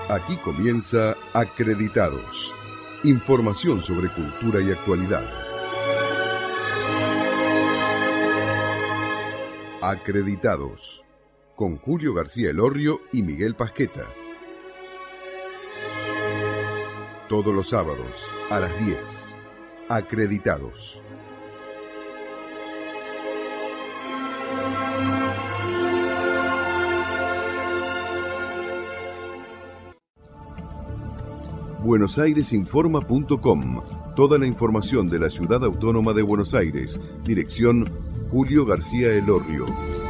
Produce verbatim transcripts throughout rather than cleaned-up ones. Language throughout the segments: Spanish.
Aquí comienza Acreditados. Información sobre cultura y actualidad. Acreditados. Con Julio García Elorrio y Miguel Pasqueta. Todos los sábados a las diez. Acreditados. buenos aires informa punto com. Toda la información de la Ciudad Autónoma de Buenos Aires. Dirección Julio García Elorrio.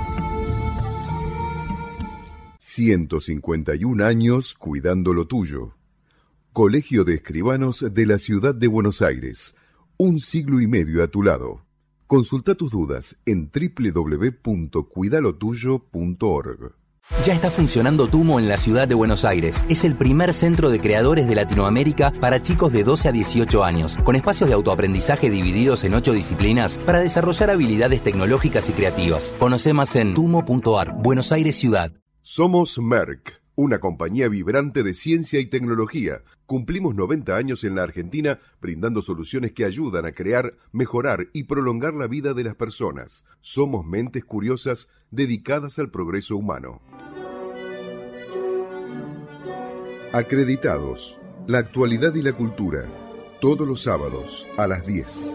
ciento cincuenta y un años cuidando lo tuyo. Colegio de Escribanos de la Ciudad de Buenos Aires. Un siglo y medio a tu lado. Consulta tus dudas en doble u doble u doble u punto cuidalotuyo punto org. Ya está funcionando Tumo en la ciudad de Buenos Aires. Es el primer centro de creadores de Latinoamérica para chicos de doce a dieciocho años, con espacios de autoaprendizaje divididos en ocho disciplinas para desarrollar habilidades tecnológicas y creativas. Conoce más en tumo punto ar. Buenos Aires Ciudad. Somos Merck, una compañía vibrante de ciencia y tecnología. Cumplimos noventa años en la Argentina brindando soluciones que ayudan a crear, mejorar y prolongar la vida de las personas. Somos mentes curiosas dedicadas al progreso humano. Acreditados. La actualidad y la cultura. Todos los sábados a las diez.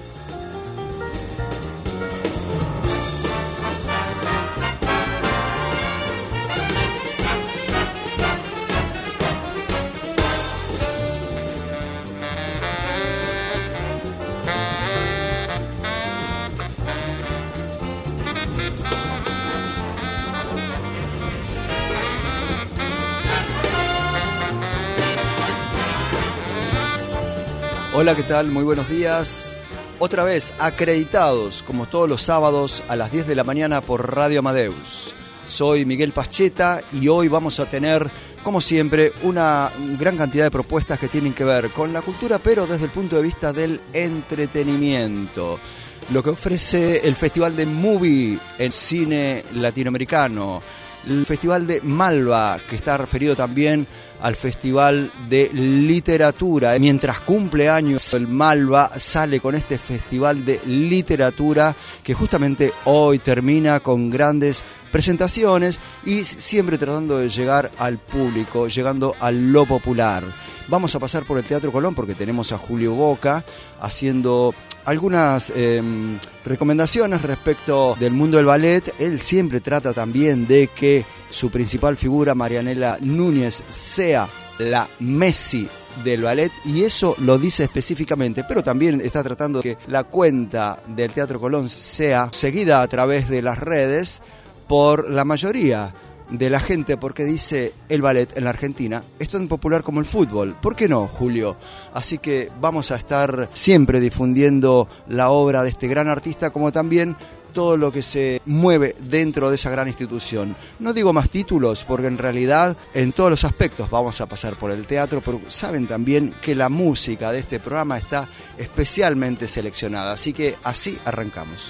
Hola, ¿qué tal? Muy buenos días. Otra vez, acreditados, como todos los sábados a las diez de la mañana por Radio Amadeus. Soy Miguel Pasqueta y hoy vamos a tener, como siempre, una gran cantidad de propuestas que tienen que ver con la cultura, pero desde el punto de vista del entretenimiento. Lo que ofrece el Festival de Movie en cine latinoamericano, el Festival de Malva, que está referido también al Festival de Literatura. Mientras cumple años el Malva, sale con este Festival de Literatura que justamente hoy termina con grandes presentaciones y siempre tratando de llegar al público, llegando a lo popular. Vamos a pasar por el Teatro Colón porque tenemos a Julio Boca haciendo algunas eh, recomendaciones respecto del mundo del ballet. Él siempre trata también de que su principal figura, Marianela Núñez, sea la Messi del ballet, y eso lo dice específicamente, pero también está tratando de que la cuenta del Teatro Colón sea seguida a través de las redes por la mayoría de la gente, porque dice el ballet en la Argentina es tan popular como el fútbol. ¿Por qué no, Julio? Así que vamos a estar siempre difundiendo la obra de este gran artista, como también todo lo que se mueve dentro de esa gran institución. No digo más títulos, porque en realidad en todos los aspectos vamos a pasar por el teatro, pero saben también que la música de este programa está especialmente seleccionada. Así que así arrancamos.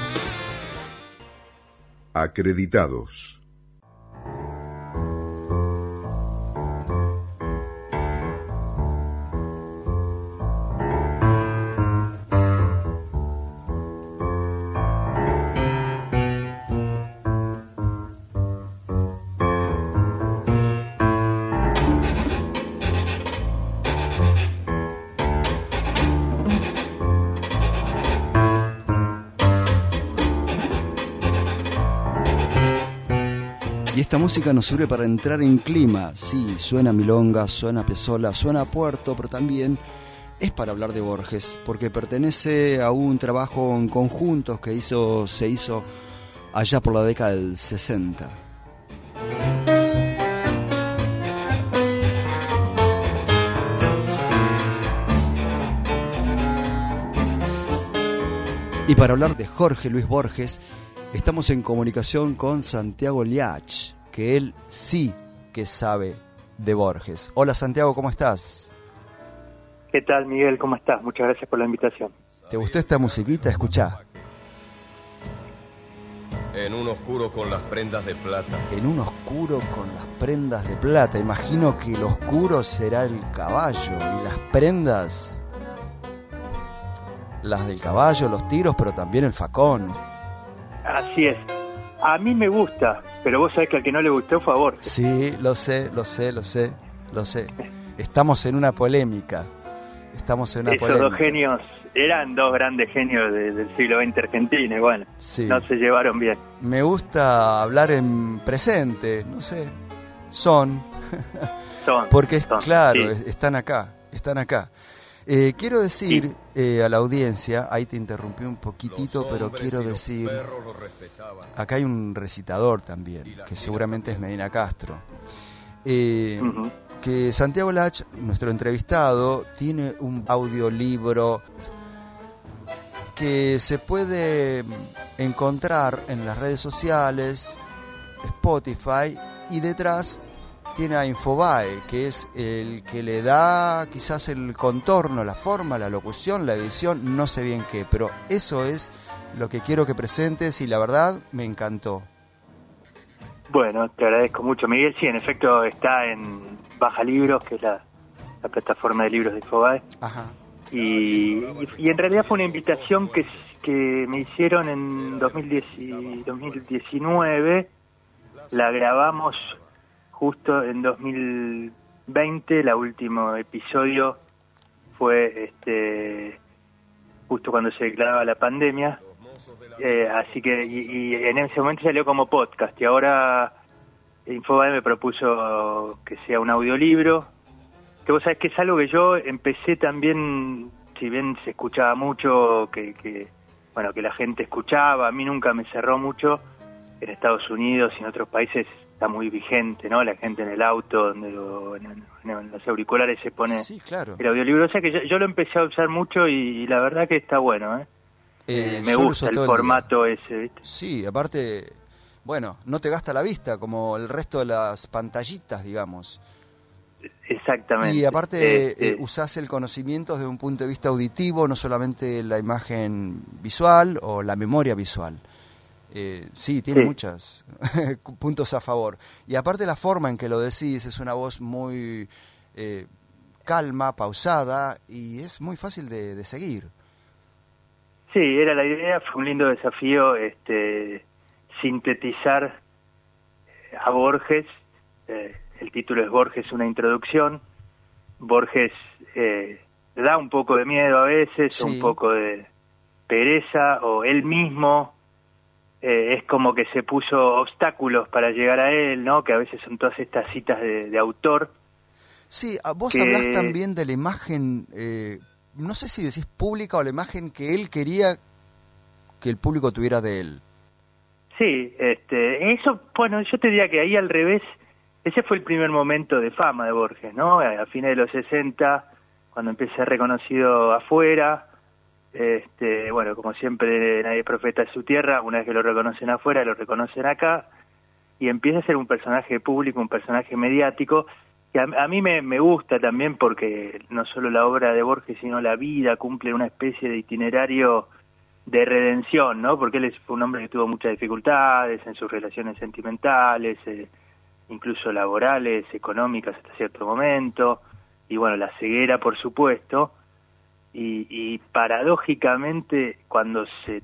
Acreditados. Y esta música nos sirve para entrar en clima. Sí, suena milonga, suena Piazzolla, suena Puerto, pero también es para hablar de Borges, porque pertenece a un trabajo en conjuntos que hizo, se hizo allá por la década del sesenta. Y para hablar de Jorge Luis Borges, estamos en comunicación con Santiago Liach, que él sí que sabe de Borges. Hola Santiago, ¿cómo estás? ¿Qué tal, Miguel? ¿Cómo estás? Muchas gracias por la invitación. ¿Te gustó esta musiquita? Escuchá. En un oscuro con las prendas de plata. En un oscuro con las prendas de plata. Imagino que el oscuro será el caballo y las prendas, las del caballo, los tiros, pero también el facón. Así es. A mí me gusta, pero vos sabés que al que no le gustó fue a Borges. Sí, lo sé, lo sé, lo sé, lo sé. Estamos en una polémica. Estamos en una Esos polémica. dos genios eran dos grandes genios de, del siglo veinte argentino y bueno, sí. No se llevaron bien. Me gusta hablar en presente, no sé, son. Son. Porque es son, claro, sí. están acá, están acá. Eh, quiero decir eh, a la audiencia, ahí te interrumpí un poquitito, pero quiero decir, acá hay un recitador también, que seguramente es Medina Castro, eh, uh-huh. que Santiago Lach, nuestro entrevistado, tiene un audiolibro que se puede encontrar en las redes sociales, Spotify, y detrás tiene a Infobae, que es el que le da quizás el contorno, la forma, la locución, la edición, no sé bien qué, pero eso es lo que quiero que presentes y la verdad me encantó. Bueno, te agradezco mucho, Miguel. Sí, en efecto está en Baja Libros, que es la, la plataforma de libros de Infobae. Ajá. Y, y, y en realidad fue una invitación que, que me hicieron en dos mil diez, dos mil diecinueve, la grabamos justo en dos mil veinte, el último episodio fue este justo cuando se declaraba la pandemia, eh, así que y, y en ese momento salió como podcast y ahora Infobae me propuso que sea un audiolibro, que vos sabés que es algo que yo empecé también, si bien se escuchaba mucho, que, que bueno que la gente escuchaba, a mí nunca me cerró mucho, en Estados Unidos y en otros países está muy vigente, ¿no? La gente en el auto, donde lo, en, en, en los auriculares se pone sí, claro. el audiolibro. O sea que yo, yo lo empecé a usar mucho y, y la verdad que está bueno, ¿eh? eh, eh me gusta el formato el ese, ¿viste? Sí, aparte, bueno, no te gasta la vista como el resto de las pantallitas, digamos. Exactamente. Y aparte eh, eh. Eh, usás el conocimiento desde un punto de vista auditivo, no solamente la imagen visual o la memoria visual. Eh, sí, tiene sí. muchos puntos a favor. Y aparte la forma en que lo decís, es una voz muy eh, calma, pausada, y es muy fácil de, de seguir. Sí, era la idea, fue un lindo desafío este, sintetizar a Borges. Eh, el título es Borges, una introducción. Borges eh, da un poco de miedo a veces, sí. un poco de pereza, o él mismo Eh, es como que se puso obstáculos para llegar a él, ¿no? Que a veces son todas estas citas de, de autor. Sí, vos que... hablás también de la imagen, eh, no sé si decís pública o la imagen que él quería que el público tuviera de él. Sí, este, eso, bueno, yo te diría que ahí al revés, ese fue el primer momento de fama de Borges, ¿no? A, a fines de los sesenta, cuando empecé a ser reconocido afuera. Este, bueno, como siempre, nadie es profeta de su tierra. Una vez que lo reconocen afuera, lo reconocen acá, y empieza a ser un personaje público, un personaje mediático, que a, a mí me, me gusta también porque no solo la obra de Borges, sino la vida cumple una especie de itinerario de redención, ¿no? Porque él fue un hombre que tuvo muchas dificultades en sus relaciones sentimentales, eh, incluso laborales, económicas hasta cierto momento, y bueno, la ceguera, por supuesto. Y, y paradójicamente, cuando se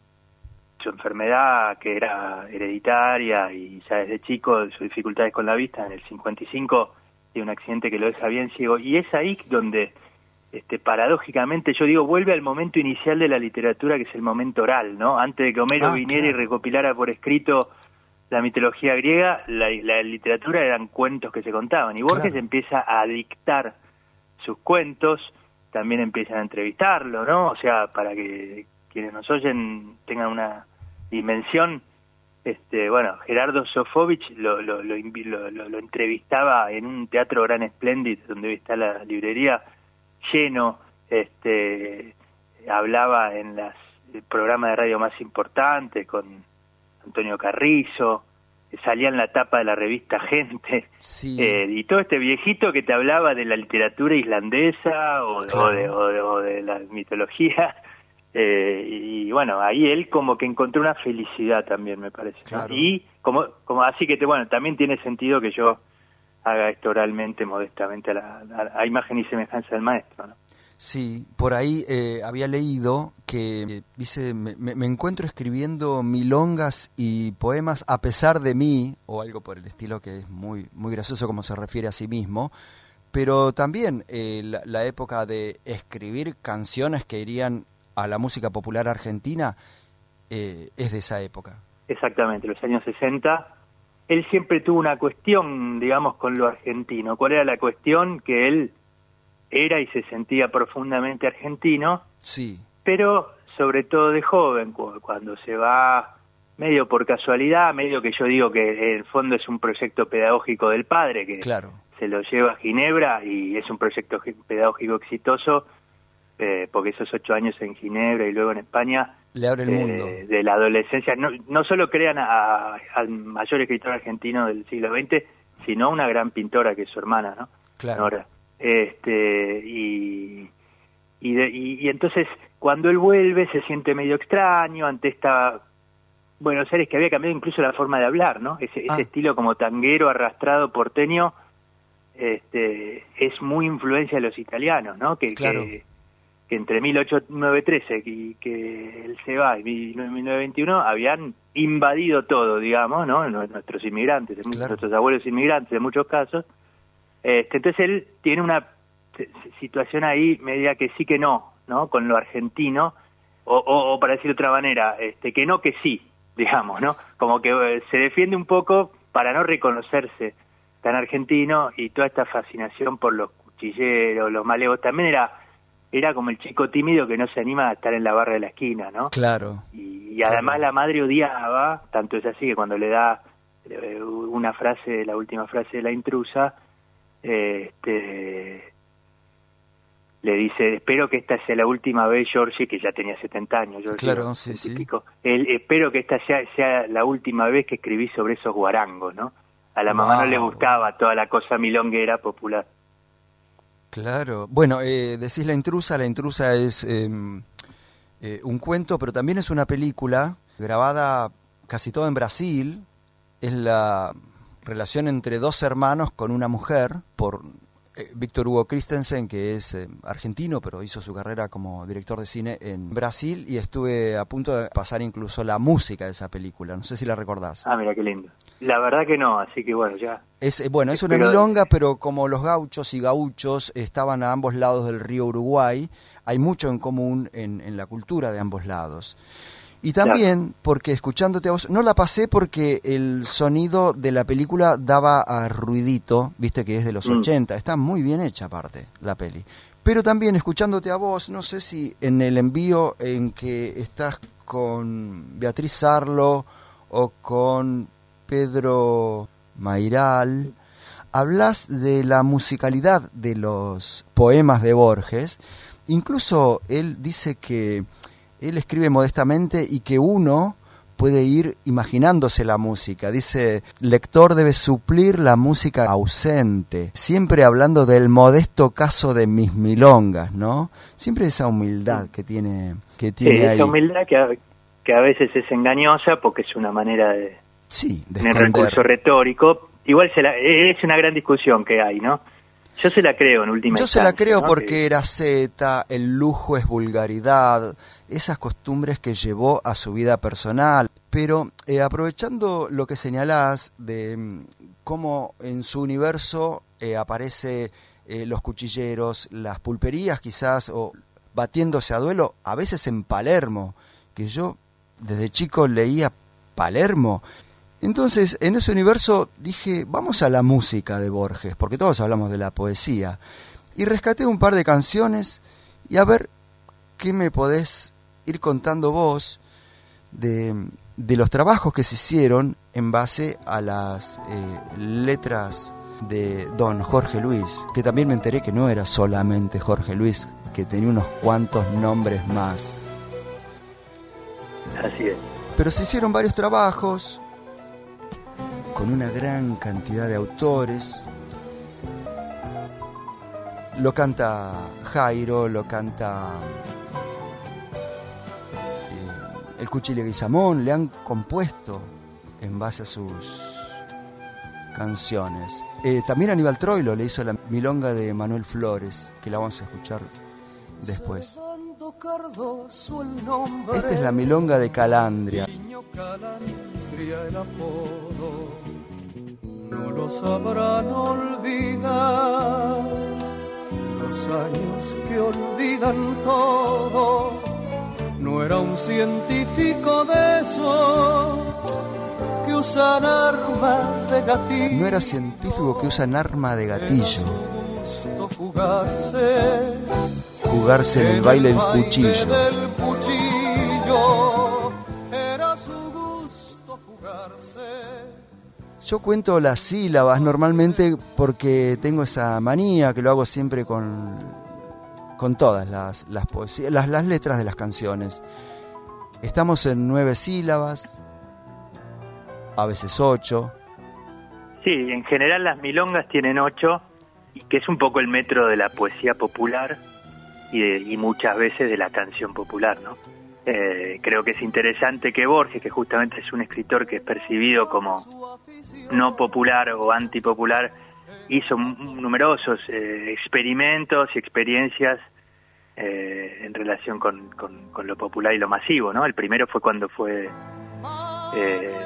su enfermedad, que era hereditaria y ya desde chico, sus dificultades con la vista, en el cincuenta y cinco tiene un accidente que lo deja bien ciego, y es ahí donde este paradójicamente yo digo, vuelve al momento inicial de la literatura, que es el momento oral, ¿no? Antes de que Homero ah, viniera claro. y recopilara por escrito la mitología griega, la, la literatura eran cuentos que se contaban, y Borges claro. empieza a dictar sus cuentos, también empiezan a entrevistarlo, ¿no? O sea, para que quienes nos oyen tengan una dimensión, este, bueno, Gerardo Sofovich lo, lo, lo, lo, lo, lo entrevistaba en un teatro Gran Splendid, donde está la librería, lleno, este, hablaba en los programas de radio más importantes con Antonio Carrizo, salía en la tapa de la revista Gente, sí. eh, y todo este viejito que te hablaba de la literatura islandesa o, claro. o, de, o, de, o de la mitología, Eh, y bueno, ahí él como que encontró una felicidad también, me parece, ¿no? Claro. Y como, como así que, te, bueno, también tiene sentido que yo haga esto oralmente, modestamente, a, la, a, a imagen y semejanza del maestro, ¿no? Sí, por ahí eh, había leído que eh, dice, me, me, me encuentro escribiendo milongas y poemas a pesar de mí, o algo por el estilo, que es muy, muy gracioso como se refiere a sí mismo, pero también eh, la, la época de escribir canciones que irían a la música popular argentina eh, es de esa época. Exactamente, los años sesenta. Él siempre tuvo una cuestión, digamos, con lo argentino. ¿Cuál era la cuestión? Que él era y se sentía profundamente argentino, Sí, pero sobre todo de joven, cu- cuando se va medio por casualidad, medio que yo digo que en el fondo es un proyecto pedagógico del padre, que claro. se lo lleva a Ginebra y es un proyecto gi- pedagógico exitoso, eh, porque esos ocho años en Ginebra y luego en España, Le abre el eh, mundo. de la adolescencia, no, no solo crean a- al mayor escritor argentino del siglo veinte, sino a una gran pintora que es su hermana, ¿no? Claro. Nora. Este, y, y, de- y, y entonces cuando él vuelve se siente medio extraño ante esta Buenos Aires, que había cambiado incluso la forma de hablar, ¿no? Ese, Ah. ese estilo como tanguero, arrastrado, porteño, este, es muy influencia de los italianos, ¿no? Que, Claro. que, que entre mil ochocientos trece y que él se va y mil novecientos veintiuno habían invadido todo, digamos, ¿no? Nuestros inmigrantes, Claro. nuestros abuelos inmigrantes en muchos casos. Este, entonces él tiene una s- situación ahí media que sí que no, ¿no? Con lo argentino, o, o, o para decir de otra manera, este, que no que sí, digamos, ¿no? Como que eh, se defiende un poco para no reconocerse tan argentino, y toda esta fascinación por los cuchilleros, los malevos, también era era como el chico tímido que no se anima a estar en la barra de la esquina, ¿no? Claro. Y, y además Claro. la madre odiaba, tanto es así que cuando le da eh, una frase, la última frase de La intrusa, eh, este, le dice, espero que esta sea la última vez, Georgie, que ya tenía setenta años, Georgie, Claro, sí, setenta y sí. pico, él, espero que esta sea, sea la última vez que escribí sobre esos guarangos, ¿no? A la mamá no le Wow. gustaba toda la cosa milonguera popular. Claro. Bueno, eh, decís La intrusa. La intrusa es eh, eh, un cuento, pero también es una película grabada casi todo en Brasil. Es la relación entre dos hermanos con una mujer por eh, Víctor Hugo Christensen, que es eh, argentino, pero hizo su carrera como director de cine en Brasil, y estuve a punto de pasar incluso la música de esa película. No sé si la recordás. Ah, mira qué lindo. La verdad que no, así que bueno, ya. Es, eh, bueno, es una Pero- milonga, pero como los gauchos y gauchos estaban a ambos lados del río Uruguay, hay mucho en común en, en la cultura de ambos lados. Y también porque escuchándote a vos, no la pasé porque el sonido de la película daba a ruidito, viste que es de los Mm. ochenta, está muy bien hecha aparte la peli. Pero también escuchándote a vos, no sé si en el envío en que estás con Beatriz Sarlo o con Pedro Mairal, hablas de la musicalidad de los poemas de Borges. Incluso él dice que él escribe modestamente y que uno puede ir imaginándose la música. Dice, lector debe suplir la música ausente, siempre hablando del modesto caso de mis milongas, ¿no? Siempre esa humildad que tiene, que Sí, tiene ahí. esa humildad que a, que a veces es engañosa porque es una manera de Sí, de tener esconder. recurso retórico. Igual se la, es una gran discusión que hay, ¿no? Yo se la creo en última Yo se la instancia, creo ¿no? porque Que- era zeta, el lujo es vulgaridad, esas costumbres que llevó a su vida personal. Pero eh, aprovechando lo que señalás de mm, cómo en su universo eh, aparece eh, los cuchilleros, las pulperías quizás, o batiéndose a duelo, a veces en Palermo, que yo desde chico leía Palermo. Entonces, en ese universo dije, vamos a la música de Borges, porque todos hablamos de la poesía. Y rescaté un par de canciones y a ver qué me podés ir contando vos de, de los trabajos que se hicieron en base a las eh, letras de don Jorge Luis, que también me enteré que no era solamente Jorge Luis, que tenía unos cuantos nombres más. Así es. Pero se hicieron varios trabajos con una gran cantidad de autores. Lo canta Jairo, lo canta el Cuchi Leguizamón le han compuesto en base a sus canciones. Eh, también Aníbal Troilo le hizo la milonga de Manuel Flores, que la vamos a escuchar después. Esta es la milonga de Calandria. No lo sabrán olvidar los años que olvidan todo. No era un científico de esos que usan armas de gatillo. No era científico que usan arma de gatillo. Jugarse, jugarse en el baile del cuchillo. Del cuchillo. Era su gusto jugarse. Yo cuento las sílabas normalmente porque tengo esa manía que lo hago siempre con, con todas las, las poesías, las, las letras de las canciones. Estamos en nueve sílabas, a veces ocho. Sí, en general las milongas tienen ocho, y que es un poco el metro de la poesía popular y, de, y muchas veces de la canción popular, ¿no? Eh, creo que es interesante que Borges, que justamente es un escritor que es percibido como no popular o antipopular, hizo numerosos eh, experimentos y experiencias eh, en relación con, con, con lo popular y lo masivo, ¿no? El primero fue cuando fue eh,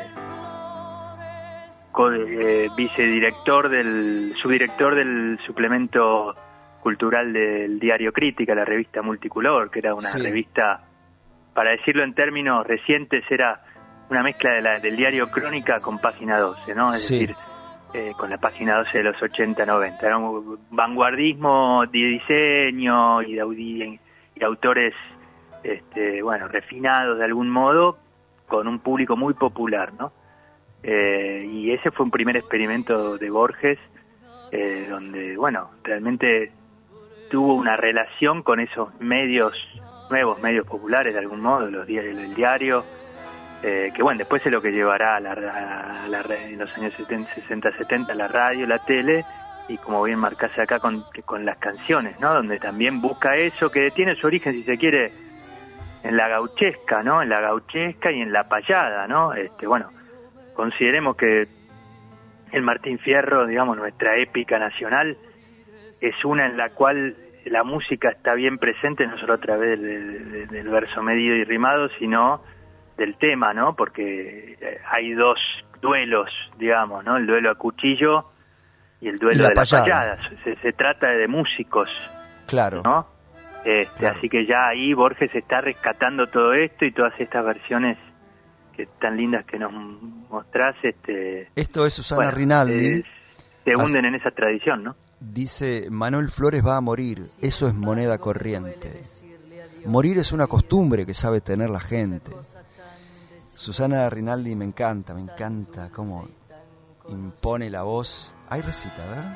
co- eh, vicedirector del subdirector del suplemento cultural del diario Crítica, la revista Multicolor, que era una sí. revista, para decirlo en términos recientes, era una mezcla de la, del diario Crónica con Página doce, ¿no? Es sí. decir, eh, con la Página doce de los ochenta noventa. Era un vanguardismo de diseño y de, audi- y autores, este, bueno, refinados de algún modo, con un público muy popular, ¿no? Eh, y ese fue un primer experimento de Borges, eh, donde, bueno, realmente tuvo una relación con esos medios, nuevos medios populares de algún modo, los diarios, el diario, eh, que bueno, después es lo que llevará a la, a la, en los años setenta, sesenta, setenta la radio, la tele, y como bien marcase acá con, con las canciones, ¿no? Donde también busca eso, que tiene su origen, si se quiere, en la gauchesca, ¿no? En la gauchesca y en la payada, ¿no? Este, bueno, consideremos que el Martín Fierro, digamos, nuestra épica nacional, es una en la cual la música está bien presente, no solo a través del, del, del verso medido y rimado, sino del tema, ¿no? Porque hay dos duelos, digamos, ¿no? El duelo a cuchillo y el duelo y la de payada. la payada. Se, se trata de músicos, claro, ¿no? Este, claro. Así que ya ahí Borges está rescatando todo esto y todas estas versiones que tan lindas que nos mostrás. Este, Esto es Susana bueno, Rinaldi. Eh, se hunden en esa tradición, ¿no? Dice, Manuel Flores va a morir, eso es moneda corriente. Morir es una costumbre que sabe tener la gente. Susana Rinaldi me encanta, me encanta cómo impone la voz. Hay recita, ¿verdad?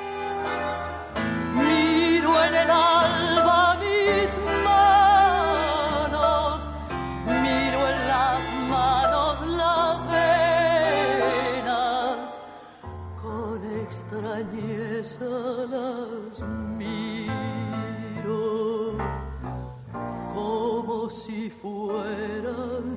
Miro en el alba mis manos, miro en las manos las venas, con extrañeza las miro, como si fueran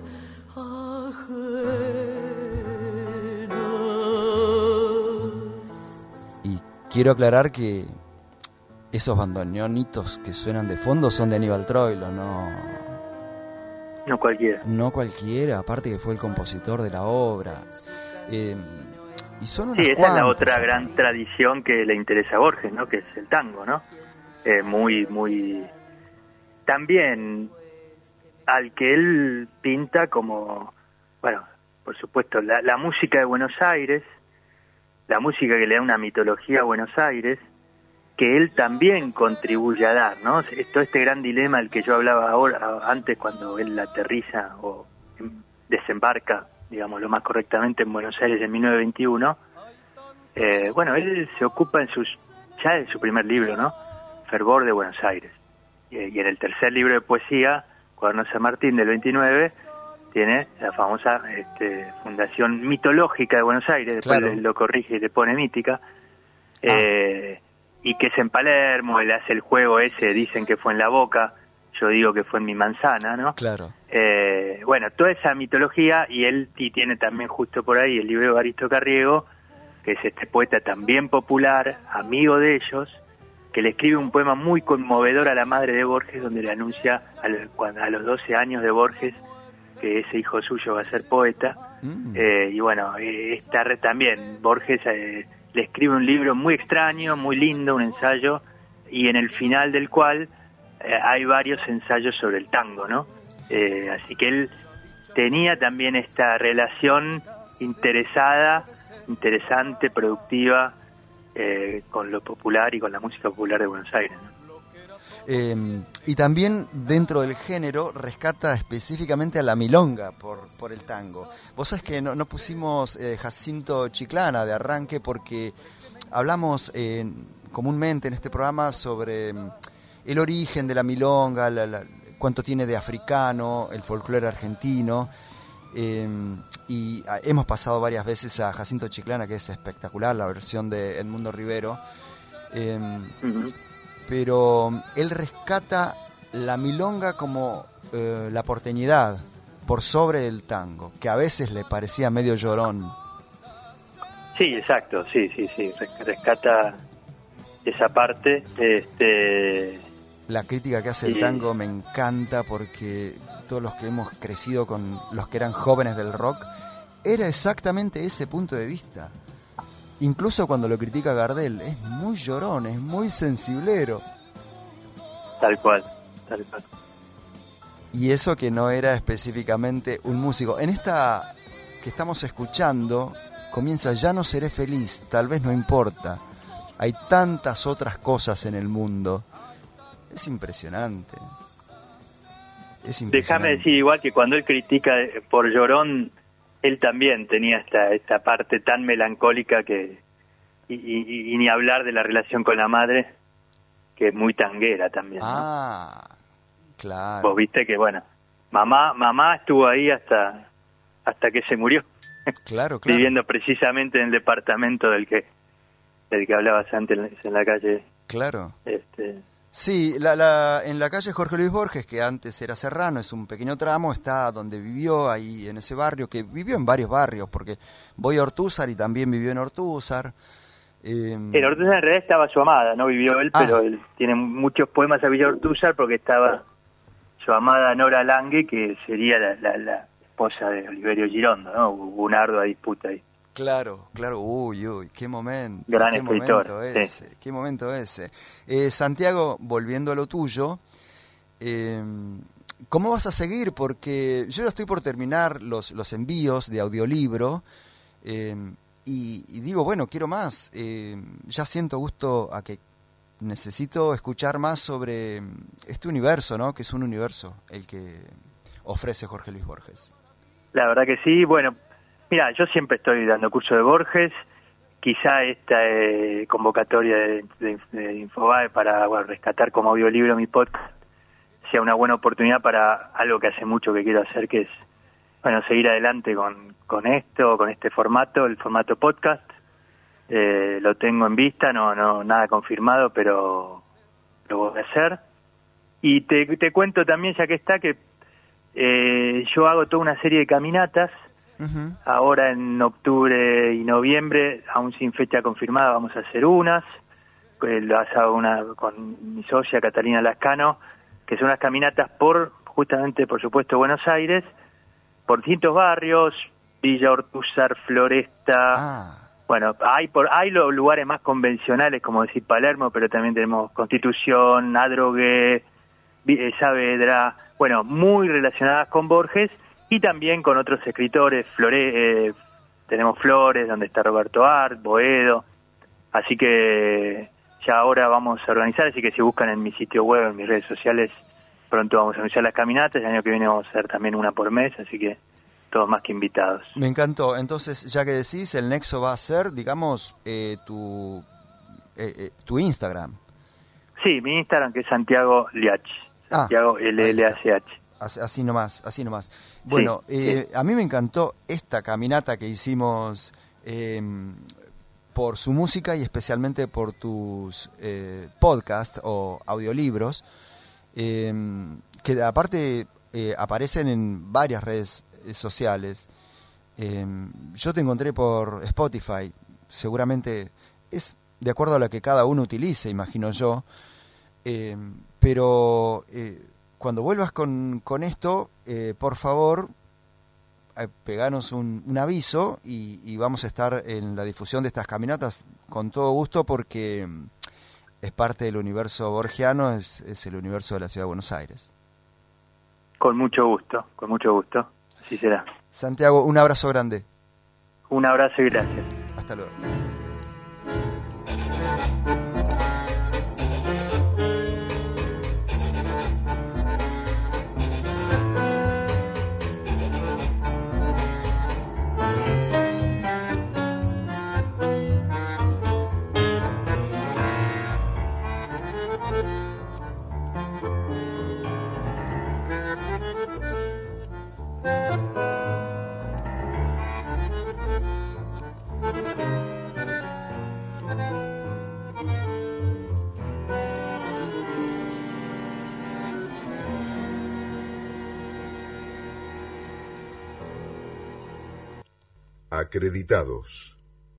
ajenas. Y quiero aclarar que esos bandoneonitos que suenan de fondo son de Aníbal Troilo, no, No cualquiera. no cualquiera, aparte que fue el compositor de la obra. Eh, y son unas Sí, esa es la cuantas, otra ¿no? gran tradición que le interesa a Borges, ¿no? Que es el tango, ¿no? Eh, muy, muy... También al que él pinta como, bueno, por supuesto, la, la música de Buenos Aires, la música que le da una mitología a Buenos Aires, que él también contribuye a dar, ¿no? Es todo este gran dilema del que yo hablaba ahora, antes, cuando él aterriza o desembarca, digamos lo más correctamente, en Buenos Aires en mil novecientos veintiuno. Eh, bueno, él se ocupa en sus, ya en su primer libro, ¿no? Fervor de Buenos Aires. Y, y en el tercer libro de poesía, Cuaderno San Martín del veintinueve, tiene la famosa este, Fundación Mitológica de Buenos Aires, después Claro. lo corrige y le pone mítica, eh, y que es en Palermo, él hace el juego ese, dicen que fue en La Boca, yo digo que fue en mi manzana, ¿no? Claro. Eh, bueno, toda esa mitología, y él y tiene también justo por ahí el libro de Evaristo Carriego, que es este poeta también popular, amigo de ellos, que le escribe un poema muy conmovedor a la madre de Borges, donde le anuncia a, lo, cuando, a los doce años de Borges que ese hijo suyo va a ser poeta. Mm. Eh, y bueno, eh, esta red también, Borges eh, le escribe un libro muy extraño, muy lindo, un ensayo, y en el final del cual eh, hay varios ensayos sobre el tango, ¿no? Eh, así que él tenía también esta relación interesada, interesante, productiva, eh, con lo popular y con la música popular de Buenos Aires, ¿no? Eh, y también dentro del género rescata específicamente a la milonga por, por el tango. Vos sabés que no, no pusimos eh, Jacinto Chiclana de arranque porque hablamos eh, comúnmente en este programa sobre eh, el origen de la milonga, la, la, cuánto tiene de africano, el folclore argentino. Eh, y hemos pasado varias veces a Jacinto Chiclana, que es espectacular, la versión de Edmundo Rivero. Eh, uh-huh. Pero él rescata la milonga como eh, la porteñidad por sobre el tango, que a veces le parecía medio llorón. Sí, exacto, sí, sí, sí, rescata esa parte. Este... La crítica que hace sí. el tango me encanta porque todos los que hemos crecido con los que eran jóvenes del rock, era exactamente ese punto de vista. Incluso cuando lo critica Gardel, es muy llorón, es muy sensiblero. Tal cual, tal cual. Y eso que no era específicamente un músico. En esta que estamos escuchando, comienza Ya no seré feliz, tal vez no importa. Hay tantas otras cosas en el mundo. Es impresionante. Es impresionante. Déjame decir igual que cuando él critica por llorón, él también tenía esta esta parte tan melancólica que y, y, y ni hablar de la relación con la madre, que es muy tanguera también, ¿no? Ah, claro. Vos viste que, bueno, mamá mamá estuvo ahí hasta hasta que se murió. Claro, claro. Viviendo precisamente en el departamento del que del que hablabas antes en la calle. Claro. Este... Sí, la, la, en la calle Jorge Luis Borges, que antes era Serrano, es un pequeño tramo, está donde vivió, ahí en ese barrio, que vivió en varios barrios, porque voy a Ortúzar y también vivió en Ortúzar. Eh... En Ortúzar en realidad estaba su amada, no vivió él, ah. pero él tiene muchos poemas a Villa Ortúzar porque estaba su amada Nora Lange, que sería la, la, la esposa de Oliverio Girondo, ¿no? Hubo una ardua disputa ahí. Claro, claro, uy, uy, qué momento, gran qué escritor, momento ese, sí. qué momento ese. Eh, Santiago, volviendo a lo tuyo, eh, ¿cómo vas a seguir? Porque yo ya estoy por terminar los, los envíos de audiolibro eh, y, y digo, bueno, quiero más, eh, ya siento gusto a que necesito escuchar más sobre este universo, ¿no? Que es un universo el que ofrece Jorge Luis Borges. La verdad que sí, bueno... Mira, yo siempre estoy dando curso de Borges, quizá esta eh, convocatoria de, de, de Infobae para bueno, rescatar como audiolibro mi podcast sea una buena oportunidad para algo que hace mucho que quiero hacer, que es bueno seguir adelante con, con esto, con este formato, el formato podcast. Eh, lo tengo en vista, no no nada confirmado, pero lo voy a hacer. Y te, te cuento también, ya que está, que eh, yo hago toda una serie de caminatas. Uh-huh. Ahora en octubre y noviembre, aún sin fecha confirmada, vamos a hacer unas. Eh, lo hago una con mi socia Catalina Lascano, que son unas caminatas por, justamente, por supuesto, Buenos Aires, por distintos barrios, Villa Ortúzar, Floresta. Ah. Bueno, hay por hay los lugares más convencionales, como decir Palermo, pero también tenemos Constitución, Adrogué, Saavedra, bueno, muy relacionadas con Borges. Y también con otros escritores, Flore, eh, tenemos Flores, donde está Roberto Art, Boedo, así que ya ahora vamos a organizar, así que si buscan en mi sitio web, en mis redes sociales, pronto vamos a anunciar las caminatas, el año que viene vamos a hacer también una por mes, así que todos más que invitados. Me encantó, entonces ya que decís, el nexo va a ser, digamos, eh, tu, eh, eh, tu Instagram. Sí, mi Instagram que es Santiago Liach, Santiago ah, L L A C H. Así nomás, así nomás. Bueno, sí, eh, sí. A mí me encantó esta caminata que hicimos eh, por su música y especialmente por tus eh, podcasts o audiolibros. eh, que aparte eh, aparecen en varias redes sociales. Eh, yo te encontré por Spotify, seguramente es de acuerdo a la que cada uno utilice, imagino yo, eh, pero eh, cuando vuelvas con, con esto, eh, por favor, eh, peganos un, un aviso y, y vamos a estar en la difusión de estas caminatas con todo gusto, porque es parte del universo borgiano, es, es el universo de la Ciudad de Buenos Aires. Con mucho gusto, con mucho gusto, así será. Santiago, un abrazo grande. Un abrazo y gracias. Hasta luego. Acreditados.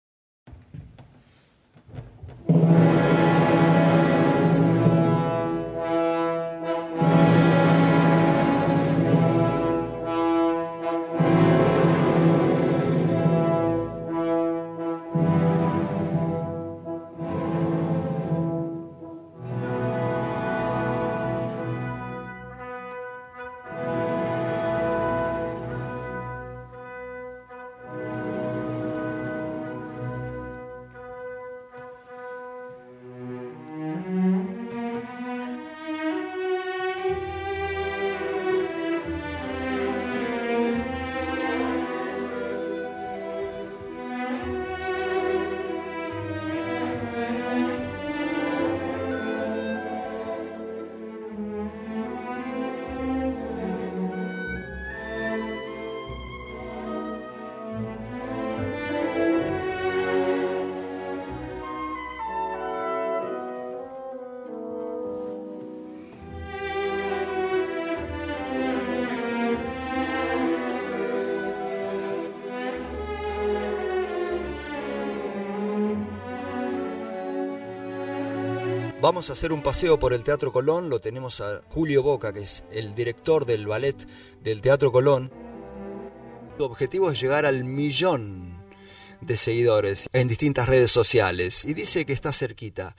Vamos a hacer un paseo por el Teatro Colón. Lo tenemos a Julio Boca, que es el director del ballet del Teatro Colón. Su objetivo es llegar al millón de seguidores en distintas redes sociales y dice que está cerquita.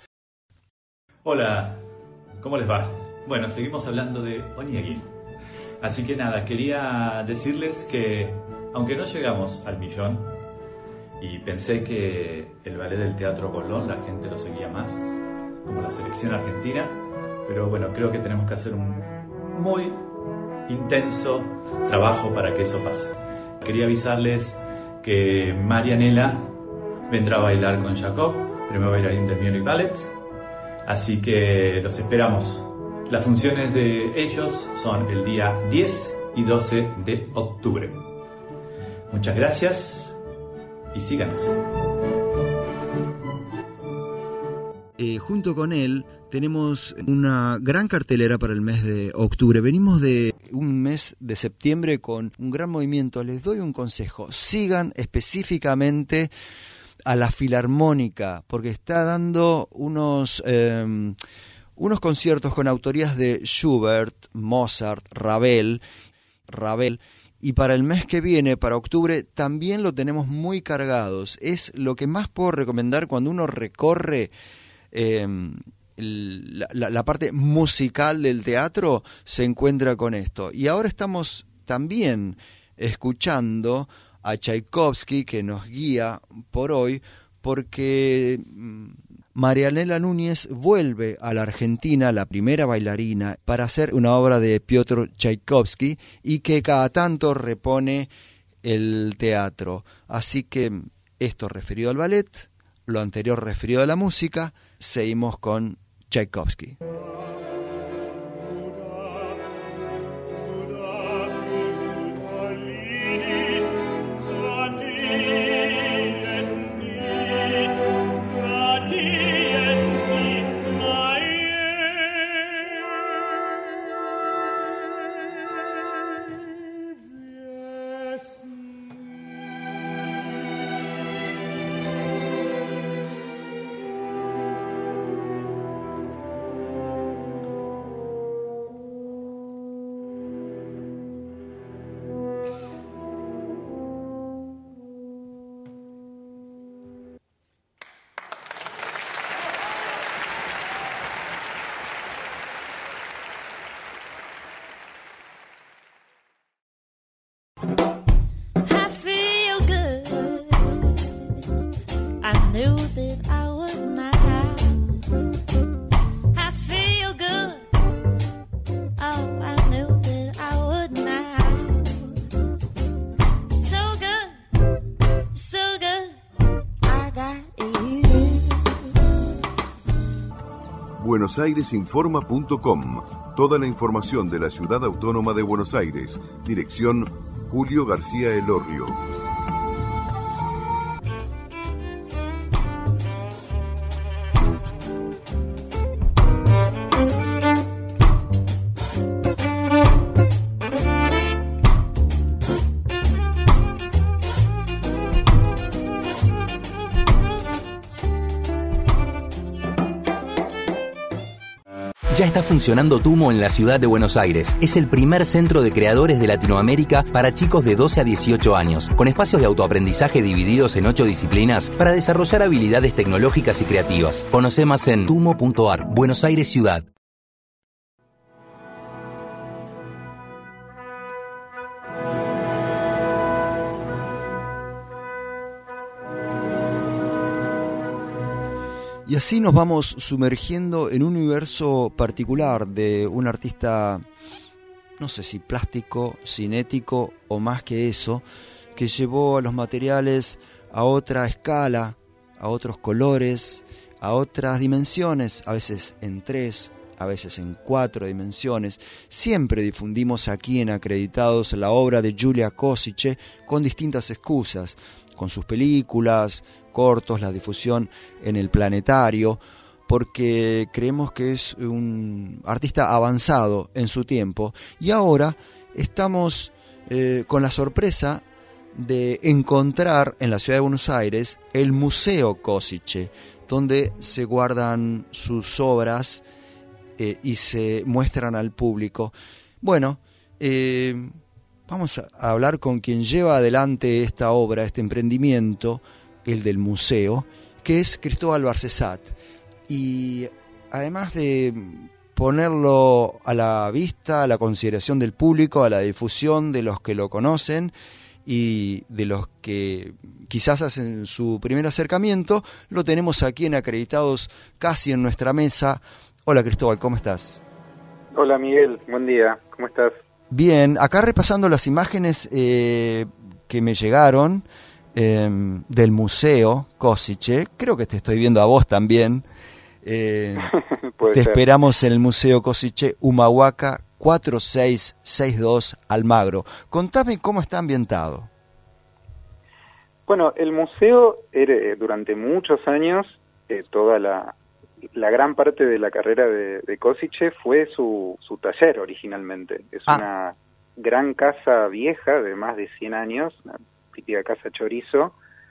Hola, ¿cómo les va? Bueno, seguimos hablando de Onegin. Así que nada, quería decirles que aunque no llegamos al millón y pensé que el ballet del Teatro Colón la gente lo seguía más, como la selección argentina, pero bueno, creo que tenemos que hacer un muy intenso trabajo para que eso pase. Quería avisarles que Marianela vendrá a bailar con Jacob, primer bailarín del Munich Ballet, así que los esperamos. Las funciones de ellos son el día diez y doce de octubre. Muchas gracias y síganos. Eh, junto con él tenemos una gran cartelera para el mes de octubre. Venimos de un mes de septiembre con un gran movimiento. Les doy un consejo: sigan específicamente a la Filarmónica, porque está dando unos, eh, unos conciertos con autorías de Schubert, Mozart, Ravel, Ravel. Y para el mes que viene, para octubre, también lo tenemos muy cargados. Es lo que más puedo recomendar cuando uno recorre Eh, la, la, la parte musical del teatro, se encuentra con esto. Y ahora estamos también escuchando a Tchaikovsky, que nos guía por hoy, porque Marianela Núñez vuelve a la Argentina, la primera bailarina, para hacer una obra de Piotr Tchaikovsky, y que cada tanto repone el teatro. Así que esto referido al ballet, lo anterior referido a la música. Seguimos con Tchaikovsky. knew that I would not have. I feel good. Oh, I knew that I would not have. So good, so good. I got you. buenos aires informa punto com. Toda la información de la Ciudad Autónoma de Buenos Aires. Dirección Julio García Elorrio. Ya está funcionando Tumo en la ciudad de Buenos Aires. Es el primer centro de creadores de Latinoamérica para chicos de doce a dieciocho años, con espacios de autoaprendizaje divididos en ocho disciplinas para desarrollar habilidades tecnológicas y creativas. Conoce más en tumo punto ar. Buenos Aires Ciudad. Y así nos vamos sumergiendo en un universo particular de un artista, no sé si plástico, cinético o más que eso, que llevó a los materiales a otra escala, a otros colores, a otras dimensiones, a veces en tres, a veces en cuatro dimensiones. Siempre difundimos aquí en Acreditados la obra de Giulia Kosice con distintas excusas, con sus películas, cortos, la difusión en el planetario, porque creemos que es un artista avanzado en su tiempo. Y ahora estamos eh, con la sorpresa de encontrar en la ciudad de Buenos Aires el Museo Kosice, donde se guardan sus obras eh, y se muestran al público. Bueno, eh, vamos a hablar con quien lleva adelante esta obra, este emprendimiento, el del museo, que es Cristóbal Barcesat. Y además de ponerlo a la vista, a la consideración del público, a la difusión de los que lo conocen y de los que quizás hacen su primer acercamiento, lo tenemos aquí en Acreditados, casi en nuestra mesa. Hola Cristóbal, ¿cómo estás? Hola Miguel, buen día, ¿cómo estás? Bien, acá repasando las imágenes eh, que me llegaron eh, del Museo Kosice, creo que te estoy viendo a vos también. Eh, te ser. Esperamos en el Museo Kosice, Humahuaca cuatro seis seis dos, Almagro. Contame cómo está ambientado. Bueno, el museo era, durante muchos años, eh, toda la, la gran parte de la carrera de, de Kosice fue su, su taller originalmente. Es ah. una gran casa vieja de más de cien años, una típica casa chorizo,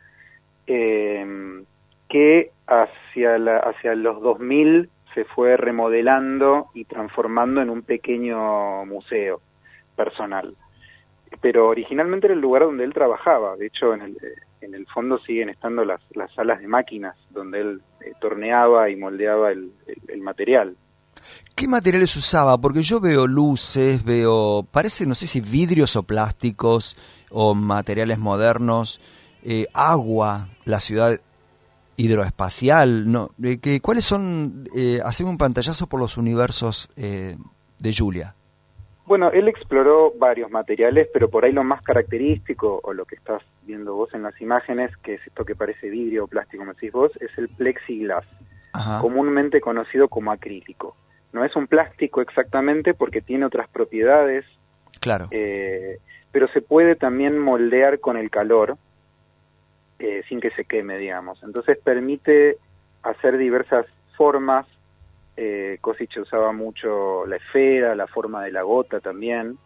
eh, que hacia, la, hacia los dos mil se fue remodelando y transformando en un pequeño museo personal. Pero originalmente era el lugar donde él trabajaba. De hecho, en el, en el fondo siguen estando las, las salas de máquinas donde él eh, torneaba y moldeaba el, el, el material. ¿Qué materiales usaba? Porque yo veo luces, veo, parece, no sé si vidrios o plásticos o materiales modernos, eh, agua, la ciudad hidroespacial, no, eh, que, ¿cuáles son? Eh, hacemos un pantallazo por los universos eh, de Giulia. Bueno, él exploró varios materiales, pero por ahí lo más característico, o lo que estás viendo vos en las imágenes, que es esto que parece vidrio o plástico, me decís vos, es el plexiglas, Ajá. comúnmente conocido como acrílico. No es un plástico exactamente porque tiene otras propiedades, claro. eh, pero se puede también moldear con el calor, eh, sin que se queme, digamos. Entonces permite hacer diversas formas. Eh, Kosice usaba mucho la esfera, la forma de la gota también,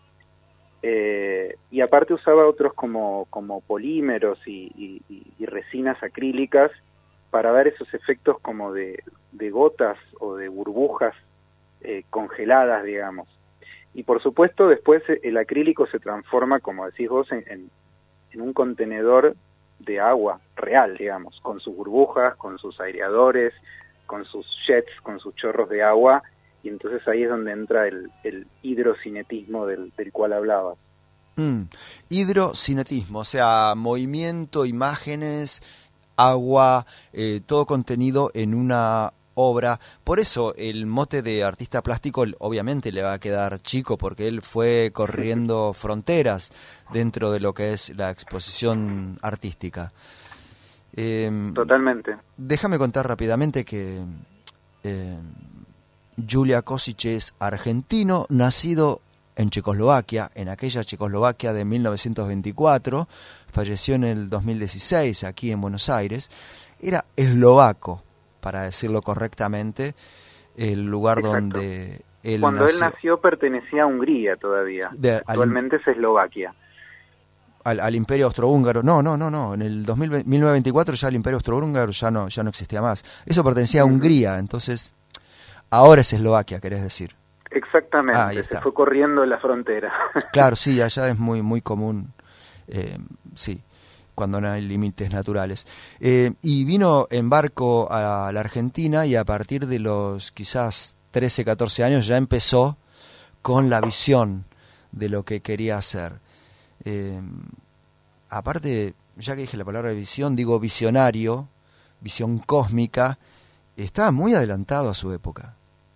eh, y aparte usaba otros como, como polímeros y, y, y resinas acrílicas para dar esos efectos como de, de gotas o de burbujas eh, congeladas, digamos. Y por supuesto después el acrílico se transforma, como decís vos, en, en, en un contenedor de agua real, digamos, con sus burbujas, con sus aireadores, con sus jets, con sus chorros de agua, y entonces ahí es donde entra el, el hidrocinetismo del, del cual hablabas. Mm. Hidrocinetismo, o sea, movimiento, imágenes agua, eh, todo contenido en una obra. Por eso el mote de artista plástico obviamente le va a quedar chico, porque él fue corriendo fronteras dentro de lo que es la exposición artística. Eh, Totalmente. Déjame contar rápidamente que eh, Julia Kosic es argentino, nacido en Checoslovaquia, en aquella Checoslovaquia de mil novecientos veinticuatro, falleció en el dos mil dieciséis aquí en Buenos Aires. Era eslovaco, para decirlo correctamente, el lugar Exacto. donde él Cuando nació. él nació pertenecía a Hungría todavía, De- al- actualmente es Eslovaquia. Al, al Imperio Austrohúngaro. No, no, no, no. En el dos mil veinte, mil novecientos veinticuatro ya el Imperio Austrohúngaro ya no, ya no existía más. Eso pertenecía a Ujú. Hungría, entonces ahora es Eslovaquia, querés decir. Exactamente, Ah, ahí se está. fue corriendo la frontera. Claro, sí, allá es muy muy común, eh, sí, cuando no hay límites naturales. Eh, y vino en barco a la Argentina y a partir de los quizás trece, catorce años ya empezó con la visión de lo que quería hacer. Eh, aparte, ya que dije la palabra visión, digo visionario, visión cósmica, estaba muy adelantado a su época.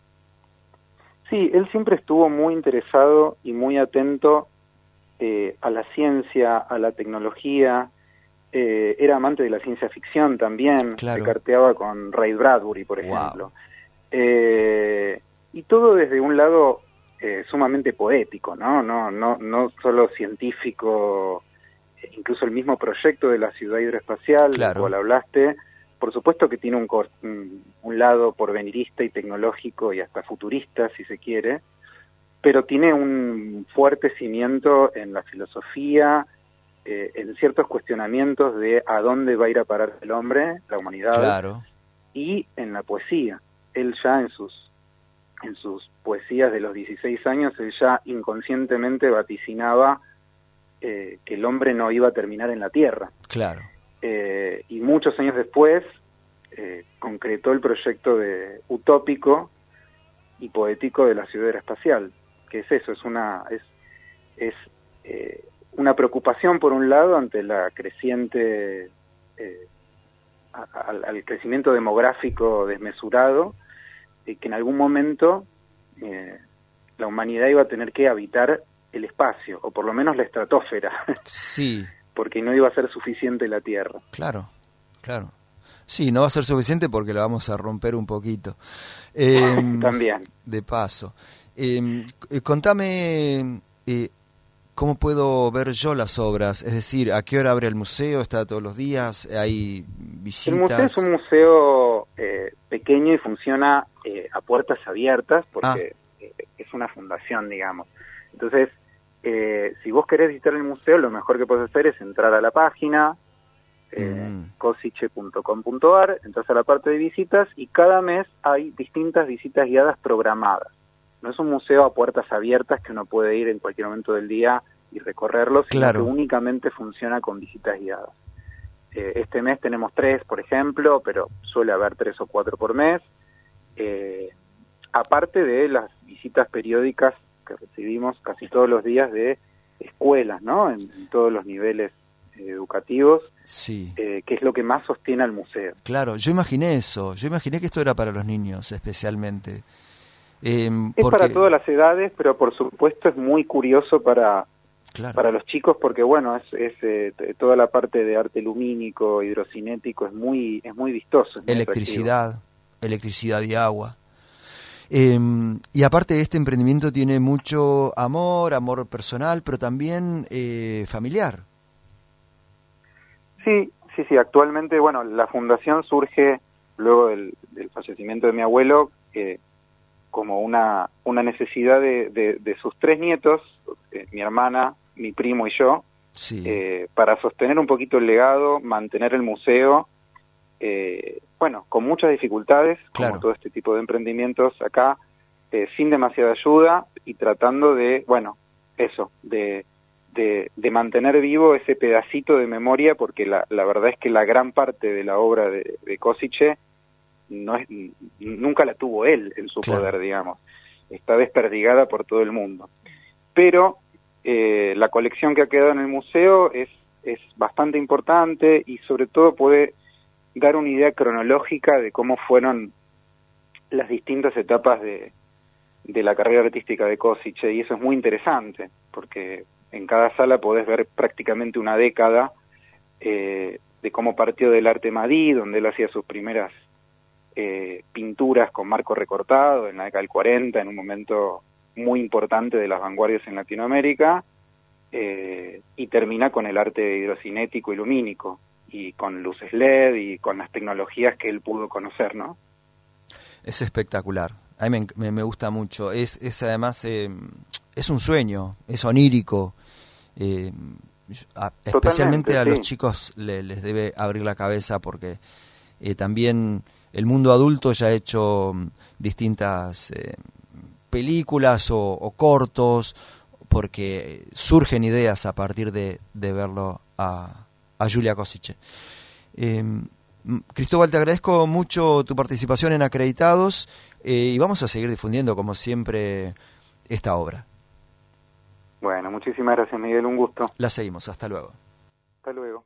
Sí, él siempre estuvo muy interesado y muy atento eh, a la ciencia, a la tecnología, eh, era amante de la ciencia ficción también, Claro. se carteaba con Ray Bradbury, por Wow. ejemplo. Eh, y todo desde un lado eh, sumamente poético, ¿no? No, no, no solo científico, incluso el mismo proyecto de la ciudad hidroespacial, Claro. del cual hablaste, por supuesto que tiene un, cor- un un lado porvenirista y tecnológico y hasta futurista, si se quiere, pero tiene un fuerte cimiento en la filosofía, eh, en ciertos cuestionamientos de a dónde va a ir a parar el hombre, la humanidad, Claro, y en la poesía. Él ya en sus en sus poesías de los dieciséis años, él ya inconscientemente vaticinaba eh, que el hombre no iba a terminar en la Tierra. claro. Eh, y muchos años después eh, concretó el proyecto de utópico y poético de la ciudad aeroespacial, que es eso, es una es es eh, una preocupación por un lado ante la creciente eh, a- al, al crecimiento demográfico desmesurado, y que en algún momento eh, la humanidad iba a tener que habitar el espacio, o por lo menos la estratosfera, Sí, porque no iba a ser suficiente la Tierra. claro, claro. Sí, no va a ser suficiente porque la vamos a romper un poquito. Eh, También. De paso. Eh, eh, contame, eh, ¿cómo puedo ver yo las obras? Es decir, ¿a qué hora abre el museo? ¿Está todos los días? ¿Hay visitas? El museo es un museo eh, pequeño y funciona eh, a puertas abiertas porque eh, es una fundación, digamos. Entonces, eh, si vos querés visitar el museo, lo mejor que podés hacer es entrar a la página eh, Mm. cosiche punto com punto ar, entras a la parte de visitas y cada mes hay distintas visitas guiadas programadas. No es un museo a puertas abiertas que uno puede ir en cualquier momento del día y recorrerlo, sino Claro. que únicamente funciona con visitas guiadas. Eh, este mes tenemos tres, por ejemplo, pero suele haber tres o cuatro por mes. Eh, aparte de las visitas periódicas que recibimos casi todos los días de escuelas, ¿no? En, en todos los niveles eh, educativos, Sí, eh, que es lo que más sostiene al museo. claro. Yo imaginé eso. Yo imaginé que esto era para los niños especialmente. Eh, Es porque- para todas las edades, pero por supuesto es muy curioso para, Claro. para los chicos porque, bueno, es, es eh, t- toda la parte de arte lumínico, hidrocinético, es muy es muy vistoso. es muy Electricidad, electricidad y agua. Eh, y aparte este emprendimiento tiene mucho amor, amor personal, pero también eh, familiar. Sí, sí, sí. Actualmente, bueno, la fundación surge luego del, del fallecimiento de mi abuelo eh, como una, una necesidad de, de, de sus tres nietos, eh, mi hermana, mi primo y yo, Sí, eh, para sostener un poquito el legado, mantener el museo, eh, bueno, con muchas dificultades, Claro. como todo este tipo de emprendimientos acá, eh, sin demasiada ayuda y tratando de, bueno, eso, de, de, de mantener vivo ese pedacito de memoria, porque la, la verdad es que la gran parte de la obra de, de Kosice no es, nunca la tuvo él en su Claro. poder, digamos. Está desperdigada por todo el mundo. Pero eh, la colección que ha quedado en el museo es, es bastante importante y sobre todo puede dar una idea cronológica de cómo fueron las distintas etapas de, de la carrera artística de Košice, y eso es muy interesante, porque en cada sala podés ver prácticamente una década eh, de cómo partió del arte madí, donde él hacía sus primeras eh, pinturas con marco recortado en la década del cuarenta, en un momento muy importante de las vanguardias en Latinoamérica, eh, y termina con el arte hidrocinético y lumínico, y con luces L E D y con las tecnologías que él pudo conocer, ¿no? Es espectacular. A mí me, me, me gusta mucho. Es, es además, eh, es un sueño, es onírico. Eh, a, especialmente a sí. los chicos le, les debe abrir la cabeza, porque eh, también el mundo adulto ya ha hecho distintas eh, películas o, o cortos, porque surgen ideas a partir de, de verlo a, a Julia Košice. Eh, Cristóbal, te agradezco mucho tu participación en Acreditados eh, y vamos a seguir difundiendo, como siempre, esta obra. Bueno, muchísimas gracias, Miguel, un gusto. La seguimos, hasta luego. Hasta luego.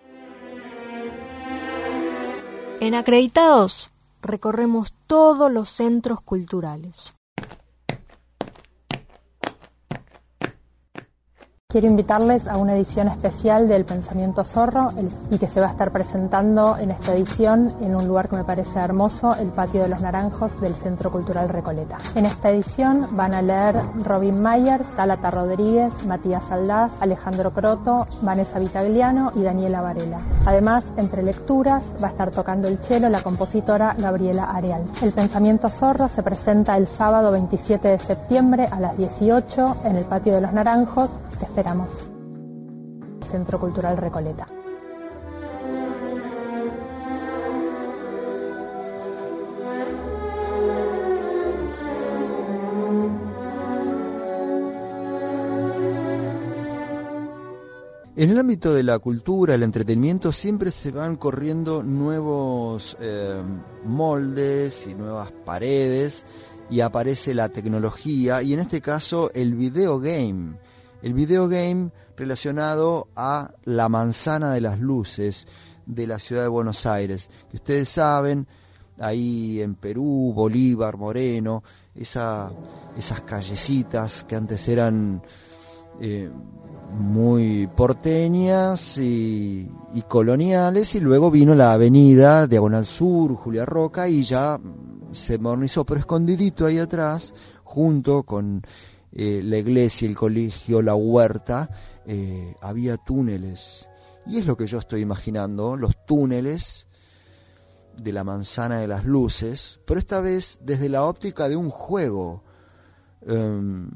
En Acreditados recorremos todos los centros culturales. Quiero invitarles a una edición especial del Pensamiento Zorro el, y que se va a estar presentando en esta edición en un lugar que me parece hermoso, el Patio de los Naranjos del Centro Cultural Recoleta. En esta edición van a leer Robin Myers, Álata Rodríguez, Matías Aldaz, Alejandro Croto, Vanessa Vitagliano y Daniela Varela. Además, entre lecturas, va a estar tocando el cello la compositora Gabriela Areal. El Pensamiento Zorro se presenta el sábado veintisiete de septiembre a las dieciocho en el Patio de los Naranjos. Te esperamos. Centro Cultural Recoleta. En el ámbito de la cultura, el entretenimiento, siempre se van corriendo nuevos eh, moldes y nuevas paredes, y aparece la tecnología, y en este caso el videogame. El videogame relacionado a la manzana de las luces de la ciudad de Buenos Aires, que ustedes saben, ahí en Perú, Bolívar, Moreno, esa, esas callecitas que antes eran eh, muy porteñas y, y coloniales, y luego vino la avenida Diagonal Sur, Julia Roca, y ya se modernizó, pero escondidito ahí atrás, junto con Eh, la iglesia, el colegio, la huerta, eh, había túneles. Y es lo que yo estoy imaginando, los túneles de la manzana de las luces, pero esta vez desde la óptica de un juego. Um,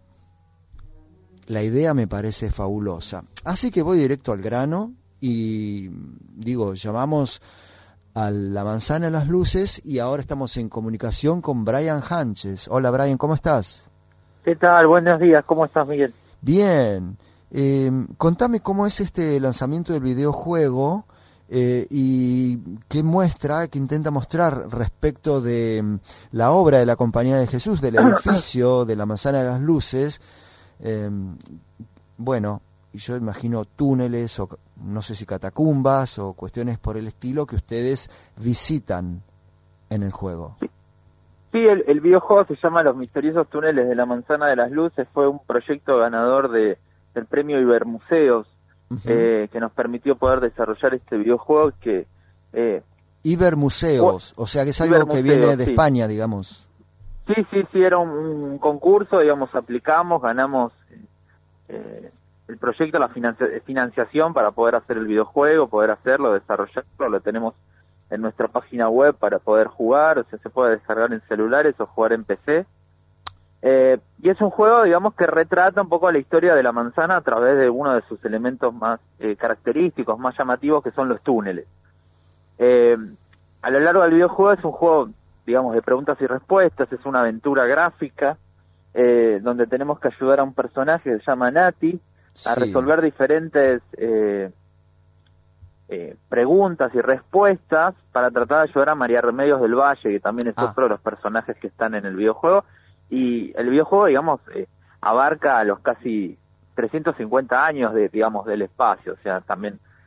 la idea me parece fabulosa. Así que voy directo al grano y digo, llamamos a la manzana de las luces y ahora estamos en comunicación con Brian Hanches. Hola Brian, ¿cómo estás? ¿Qué tal? Buenos días, ¿cómo estás, Miguel? Bien, eh, contame cómo es este lanzamiento del videojuego eh, y qué muestra, qué intenta mostrar respecto de um, la obra de la Compañía de Jesús, del edificio de la Manzana de las Luces. Eh, bueno, yo imagino túneles o no sé si catacumbas o cuestiones por el estilo que ustedes visitan en el juego. Sí, el, el videojuego se llama Los Misteriosos Túneles de la Manzana de las Luces. Fue un proyecto ganador de, del premio Ibermuseos, uh-huh. eh, que nos permitió poder desarrollar este videojuego que... Eh, Ibermuseos, o sea que es algo que viene de sí. España, digamos. Sí, sí, sí, era un, un concurso, digamos, aplicamos, ganamos eh, el proyecto, la financia- financiación para poder hacer el videojuego, poder hacerlo, desarrollarlo, lo tenemos en nuestra página web para poder jugar, o sea, se puede descargar en celulares o jugar en P C. Eh, y es un juego, digamos, que retrata un poco la historia de la manzana a través de uno de sus elementos más eh, característicos, más llamativos, que son los túneles. Eh, a lo largo del videojuego es un juego, digamos, de preguntas y respuestas, es una aventura gráfica, eh, donde tenemos que ayudar a un personaje que se llama Nati a sí. resolver diferentes... Eh, Eh, preguntas y respuestas para tratar de ayudar a María Remedios del Valle, que también es ah. otro de los personajes que están en el videojuego, y el videojuego, digamos, eh, abarca a los casi trescientos cincuenta años de, digamos, del espacio, o sea, también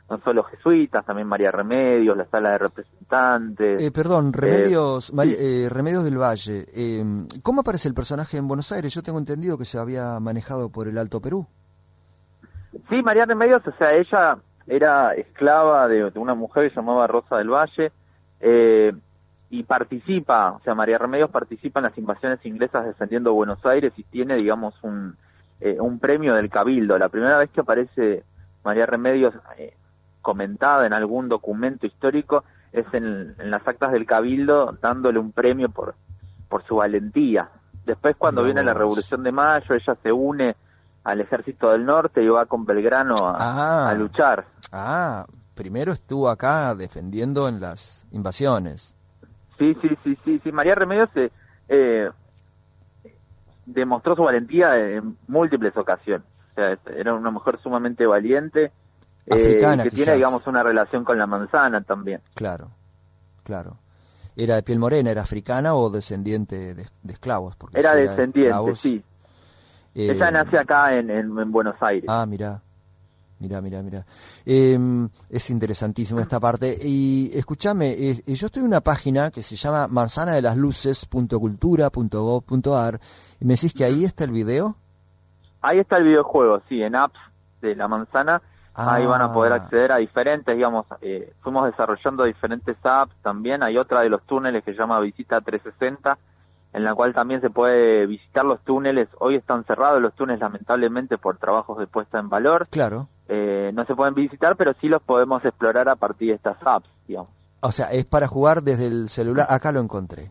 no solo jesuitas, también María Remedios, la sala de representantes. Eh, perdón, Remedios, eh, Mari- sí. eh, Remedios del Valle. Eh, ¿Cómo aparece el personaje en Buenos Aires? Yo tengo entendido que se había manejado por el Alto Perú. Sí, María Remedios, o sea, ella era esclava de, de una mujer que se llamaba Rosa del Valle, eh, y participa, o sea, María Remedios participa en las invasiones inglesas defendiendo Buenos Aires y tiene, digamos, un, eh, un premio del Cabildo. La primera vez que aparece María Remedios eh, comentada en algún documento histórico es en, en las actas del Cabildo, dándole un premio por, por su valentía. Después, cuando Dios. viene la Revolución de Mayo, ella se une al Ejército del Norte y va con Belgrano a, Ah. a luchar. Ah, primero estuvo acá defendiendo en las invasiones. Sí, sí, sí, sí, sí. María Remedios eh, eh, demostró su valentía en múltiples ocasiones. O sea, era una mujer sumamente valiente, eh, Africana, que quizás. tiene, digamos, una relación con la manzana también. Claro, claro. ¿Era de piel morena, era africana o descendiente de, de esclavos? Porque Era si descendiente, esclavos, sí. eh, Ella nace acá en, en, en Buenos Aires. Ah, mirá, mirá, mirá, mirá. Eh, es interesantísimo esta parte. Y escúchame, eh, yo estoy en una página que se llama manzana de las luces punto cultura punto gob punto ar y me decís que ahí está el video. Ahí está el videojuego, sí, en apps de la manzana. Ah. Ahí van a poder acceder a diferentes, digamos, eh, fuimos desarrollando diferentes apps también. Hay otra de los túneles que se llama Visita trescientos sesenta, en la cual también se puede visitar los túneles. Hoy están cerrados los túneles, lamentablemente, por trabajos de puesta en valor. Claro. Eh, no se pueden visitar, pero sí los podemos explorar a partir de estas apps, digamos. O sea, es para jugar desde el celular. Acá lo encontré.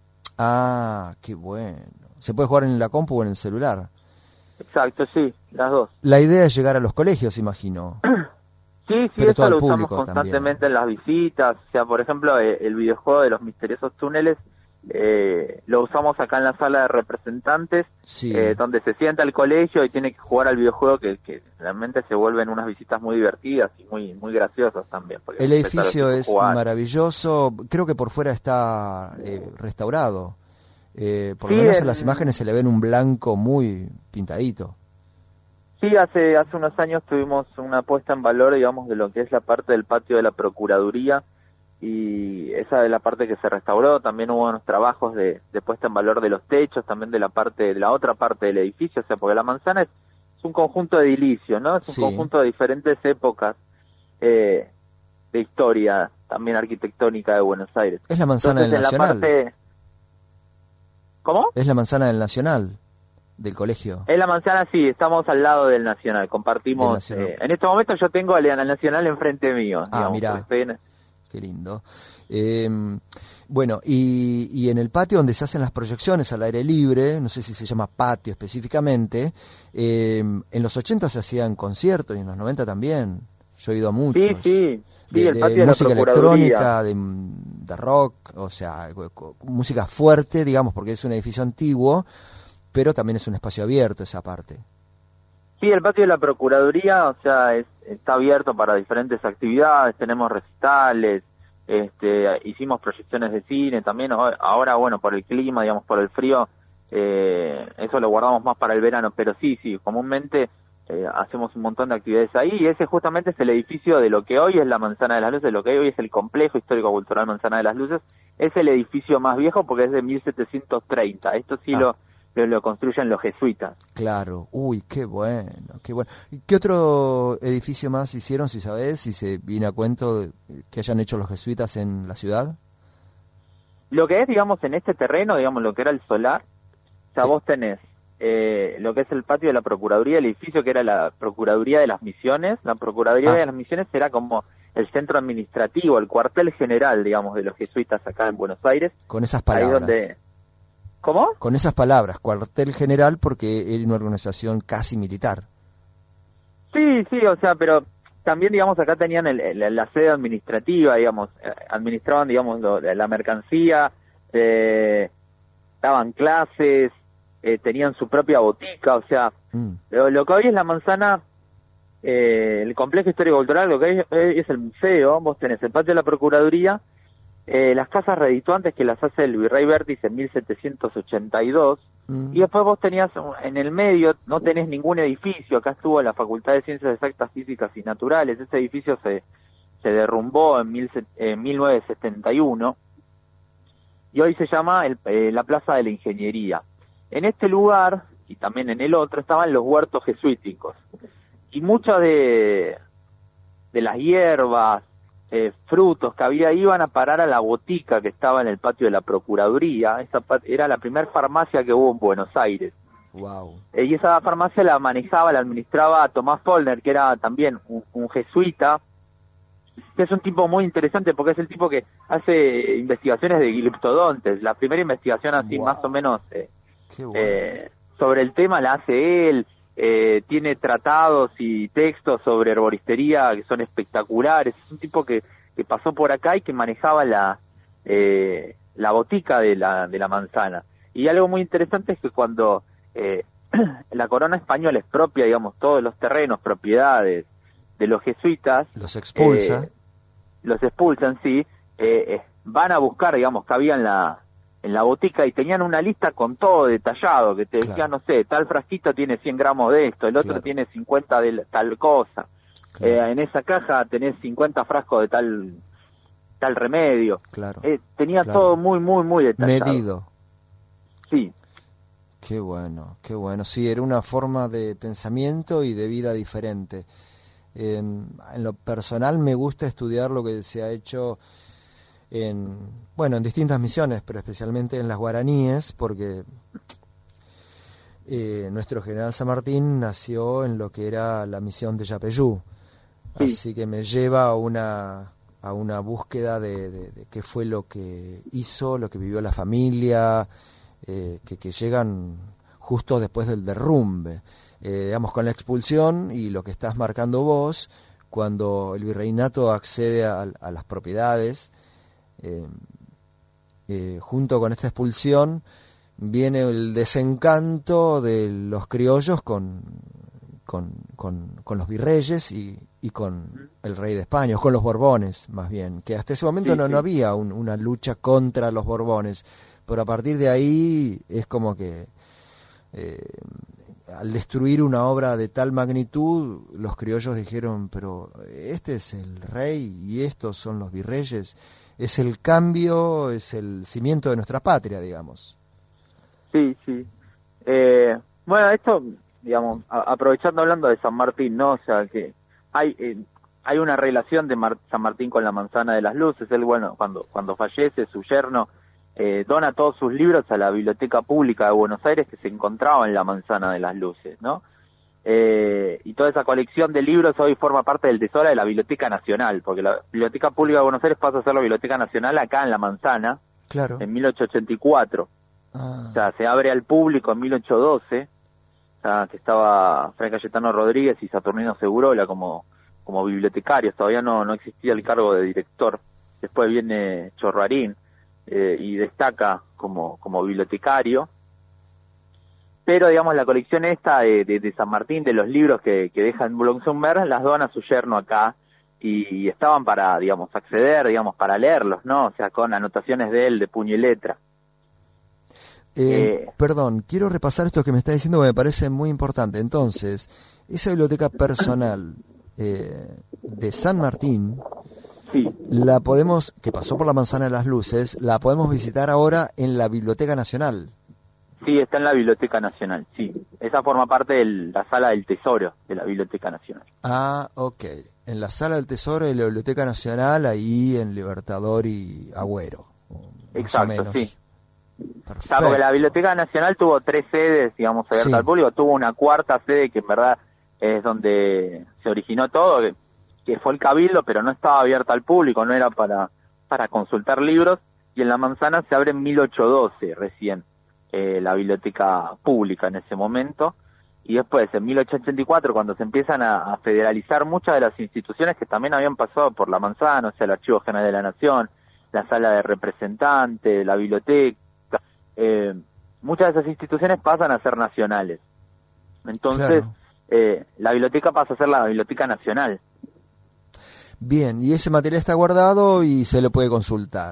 Ah, qué bueno. ¿Se puede jugar en la compu o en el celular? Exacto, sí, las dos. La idea es llegar a los colegios, imagino. Sí, sí, Pero todo eso al lo usamos público constantemente en las visitas. O sea, por ejemplo, eh, el videojuego de los misteriosos túneles eh, lo usamos acá en la sala de representantes, Sí. eh, donde se sienta el colegio y tiene que jugar al videojuego, que, que realmente se vuelven unas visitas muy divertidas y muy muy graciosas también. porque El empezar a edificio es jugar. maravilloso. Creo que por fuera está eh, restaurado. Eh, por Sí, lo menos en en- las imágenes se le ven un blanco muy pintadito. Sí, hace hace unos años tuvimos una puesta en valor, digamos, de lo que es la parte del patio de la Procuraduría, y esa de la parte que se restauró. También hubo unos trabajos de, de puesta en valor de los techos, también de la parte de la otra parte del edificio, o sea, porque la manzana es, es un conjunto edilicio, ¿no? Es un Sí. conjunto de diferentes épocas eh, de historia, también arquitectónica de Buenos Aires. Es la manzana Entonces, del en la Nacional. parte... ¿Cómo? Es la manzana del Nacional, del colegio. En la manzana sí, estamos al lado del Nacional, compartimos... Del Nacional. eh, en este momento yo tengo al, al Nacional enfrente mío. Ah, digamos, mirá. porque estoy en- Qué lindo. Eh, bueno, y, y en el patio donde se hacen las proyecciones al aire libre, no sé si se llama patio específicamente, eh, en los ochenta se hacían conciertos y en los noventa también. Yo he ido a muchos. Sí, sí, sí, de, el de patio de la música Procuraduría. electrónica, de, de rock, o sea, co- co- música fuerte, digamos, porque es un edificio antiguo, pero también es un espacio abierto esa parte. Sí, el patio de la Procuraduría, o sea, es, está abierto para diferentes actividades, tenemos recitales, este, hicimos proyecciones de cine también. O- ahora, bueno, por el clima, digamos, por el frío, eh, eso lo guardamos más para el verano, pero sí, sí, comúnmente eh, hacemos un montón de actividades ahí, y ese justamente es el edificio de lo que hoy es la Manzana de las Luces, lo que hoy es el Complejo Histórico-Cultural Manzana de las Luces. Es el edificio más viejo porque es de mil setecientos treinta, esto sí Ah. lo, lo, lo construyen los jesuitas. Claro, uy, qué bueno, qué bueno. ¿Y qué otro edificio más hicieron, si sabés, si se viene a cuento de- que hayan hecho los jesuitas en la ciudad? Lo que es, digamos, en este terreno, digamos, lo que era el solar, o sea, Sí. vos tenés eh, lo que es el patio de la Procuraduría, el edificio que era la Procuraduría de las Misiones. La Procuraduría Ah. de las Misiones era como el centro administrativo, el cuartel general, digamos, de los jesuitas acá en Buenos Aires. Con esas Ahí palabras. donde... ¿Cómo? Con esas palabras, cuartel general, porque era una organización casi militar. Sí, sí, o sea, pero también, digamos, acá tenían el, el- la sede administrativa, digamos, eh, administraban, digamos, lo- la mercancía, eh, daban clases, eh, tenían su propia botica, o sea, Mm. lo, lo que hoy es la manzana, eh, el complejo histórico cultural, lo que hoy, hoy es el museo. Vos tenés el patio de la Procuraduría, eh, las casas redituantes que las hace el virrey Vértiz en mil setecientos ochenta y dos, mm. y después vos tenías, en el medio, no tenés ningún edificio, acá estuvo la Facultad de Ciencias Exactas, Físicas y Naturales, ese edificio se, se derrumbó en, mil, en mil novecientos setenta y uno, y hoy se llama el, eh, la Plaza de la Ingeniería. En este lugar, y también en el otro, estaban los huertos jesuíticos, y muchas de, de las hierbas, eh, frutos que había iban a parar a la botica que estaba en el patio de la Procuraduría. Esa era la primera farmacia que hubo en Buenos Aires. Wow. Eh, y esa farmacia la manejaba, la administraba Tomás Pollner, que era también un, un jesuita, que es un tipo muy interesante porque es el tipo que hace investigaciones de gliptodontes. La primera investigación así wow. más o menos eh, bueno. eh, sobre el tema la hace él. Eh, tiene tratados y textos sobre herboristería que son espectaculares. Es un tipo que, que pasó por acá y que manejaba la eh, la botica de la de la manzana. Y algo muy interesante es que cuando eh, la corona española expropia, digamos, todos los terrenos, propiedades de los jesuitas, los expulsa, eh, los expulsan, sí, eh, eh, van a buscar, digamos, que había en la en la botica y tenían una lista con todo detallado, que te decía, claro. no sé, tal frasquito tiene cien gramos de esto, el otro claro. tiene cincuenta de tal cosa, claro. eh, en esa caja tenés cincuenta frascos de tal tal remedio. Claro. Eh, tenía claro. todo muy, muy, muy detallado. Medido. Sí. Qué bueno, qué bueno. Sí, era una forma de pensamiento y de vida diferente. Eh, en lo personal me gusta estudiar lo que se ha hecho en, bueno, en distintas misiones, pero especialmente en las guaraníes, porque eh, nuestro general San Martín nació en lo que era la misión de Yapeyú, sí. Así que me lleva a una a una búsqueda de, de, de qué fue lo que hizo, lo que vivió la familia, eh, que, que llegan justo después del derrumbe, eh, digamos, con la expulsión y lo que estás marcando vos, cuando el virreinato accede a, a las propiedades. Eh, eh, junto con esta expulsión viene el desencanto de los criollos con con, con, con los virreyes y, y con el rey de España, o con los Borbones más bien, que hasta ese momento sí, no, sí. no había un, una lucha contra los Borbones, pero a partir de ahí es como que eh, al destruir una obra de tal magnitud, los criollos dijeron, pero este es el rey y estos son los virreyes. Es el cambio, es el cimiento de nuestra patria, digamos. Sí, sí. Eh, bueno, esto, digamos, a, aprovechando hablando de San Martín, ¿no? O sea, que hay eh, hay una relación de Mar- San Martín con la Manzana de las Luces. Él, bueno, cuando cuando fallece, su yerno eh, dona todos sus libros a la Biblioteca Pública de Buenos Aires, que se encontraba en la Manzana de las Luces, ¿no? Eh, y toda esa colección de libros hoy forma parte del tesoro de la Biblioteca Nacional, porque la Biblioteca Pública de Buenos Aires pasa a ser la Biblioteca Nacional acá en La Manzana, claro. en mil ochocientos ochenta y cuatro. Ah. O sea, se abre al público en mil ochocientos doce, o sea, que estaba Fray Cayetano Rodríguez y Saturnino Segurola como, como bibliotecarios, todavía no, no existía el cargo de director. Después viene Chorrarín eh, y destaca como, como bibliotecario. Pero, digamos, la colección esta de, de, de San Martín, de los libros que, que deja en Boulogne-sur-Mer, las dona su yerno acá, y, y estaban para, digamos, acceder, digamos, para leerlos, ¿no? O sea, con anotaciones de él, de puño y letra. Eh, eh, perdón, quiero repasar esto que me está diciendo porque me parece muy importante. Entonces, esa biblioteca personal eh, de San Martín, sí. la podemos, que pasó por la Manzana de las Luces, la podemos visitar ahora en la Biblioteca Nacional. Sí, está en la Biblioteca Nacional, sí. Esa forma parte de la Sala del Tesoro de la Biblioteca Nacional. Ah, ok. En la Sala del Tesoro de la Biblioteca Nacional, ahí en Libertador y Agüero. Exacto, sí. Perfecto. O sea, porque la Biblioteca Nacional tuvo tres sedes, digamos, abiertas sí. al público. Tuvo una cuarta sede que en verdad es donde se originó todo, que, que fue el Cabildo, pero no estaba abierta al público, no era para, para consultar libros. Y en La Manzana se abre en mil ochocientos doce recién. Eh, la biblioteca pública en ese momento, y después en mil ochocientos ochenta y cuatro, cuando se empiezan a, a federalizar muchas de las instituciones que también habían pasado por la Manzana, o sea, el Archivo General de la Nación, la Sala de Representantes, la biblioteca, eh, muchas de esas instituciones pasan a ser nacionales. Entonces, claro. eh, la biblioteca pasa a ser la Biblioteca Nacional. Bien, y ese material está guardado y se lo puede consultar.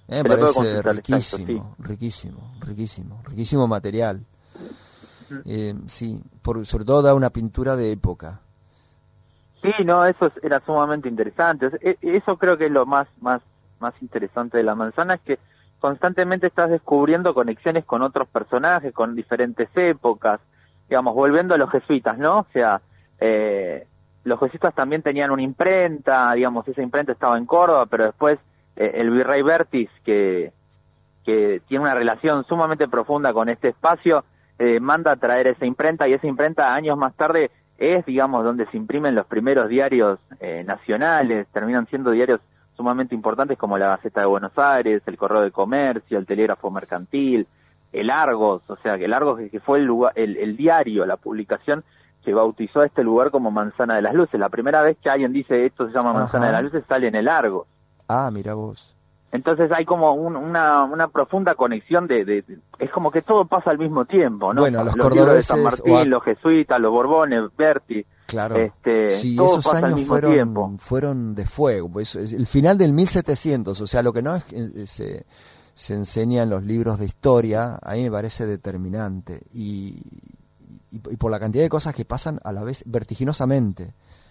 Eh, me Se le puede parece consultar, riquísimo, exacto, riquísimo, riquísimo, riquísimo material. Eh, sí, por, sobre todo da una pintura de época. Sí, no, eso es- era sumamente interesante. E- Eso creo que es lo más, más, más interesante de La Manzana, es que constantemente estás descubriendo conexiones con otros personajes, con diferentes épocas, digamos, volviendo a los jesuitas, ¿no? O sea, eh, los jesuitas también tenían una imprenta, digamos, esa imprenta estaba en Córdoba, pero después eh, el virrey Bertis, que, que tiene una relación sumamente profunda con este espacio, eh, manda a traer esa imprenta, y esa imprenta años más tarde es, digamos, donde se imprimen los primeros diarios eh, nacionales, terminan siendo diarios sumamente importantes como la Gaceta de Buenos Aires, el Correo de Comercio, el Telégrafo Mercantil, el Argos, o sea, que el Argos que fue el, lugar, el, el diario, la publicación que bautizó a este lugar como Manzana de las Luces. La primera vez que alguien dice esto se llama Manzana Ajá. de las Luces sale en el Argos. Ah, mira vos. Entonces hay como un, una, una profunda conexión de, de, de... Es como que todo pasa al mismo tiempo, ¿no? Bueno, los libros de San cordobeses Martín, o a- los jesuitas, los Borbones, Berti... Claro, Este, sí, todo esos pasa al años mismo fueron, tiempo. fueron de fuego. Pues, es el final del mil setecientos, o sea, lo que no es que se, se enseña en los libros de historia, a mí me parece determinante. Y, y, y por la cantidad de cosas que pasan a la vez vertiginosamente.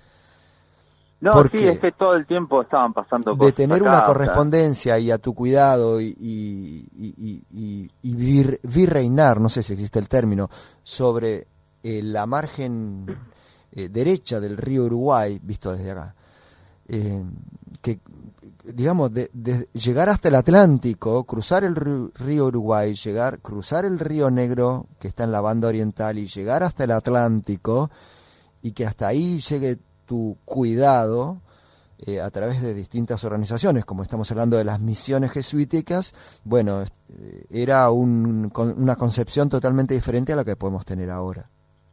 No, Porque sí, es que todo el tiempo estaban pasando cosas. de tener acá, una o sea, correspondencia y a tu cuidado y, y, y, y, y vir, virreinar, no sé si existe el término, sobre eh, la margen eh, derecha del río Uruguay, visto desde acá, eh, que digamos, de, de llegar hasta el Atlántico, cruzar el río, río Uruguay, llegar, cruzar el río Negro, que está en la banda oriental, y llegar hasta el Atlántico, y que hasta ahí llegue tu cuidado eh, a través de distintas organizaciones, como estamos hablando de las misiones jesuíticas. Bueno, eh, era un, con, una concepción totalmente diferente a la que podemos tener ahora.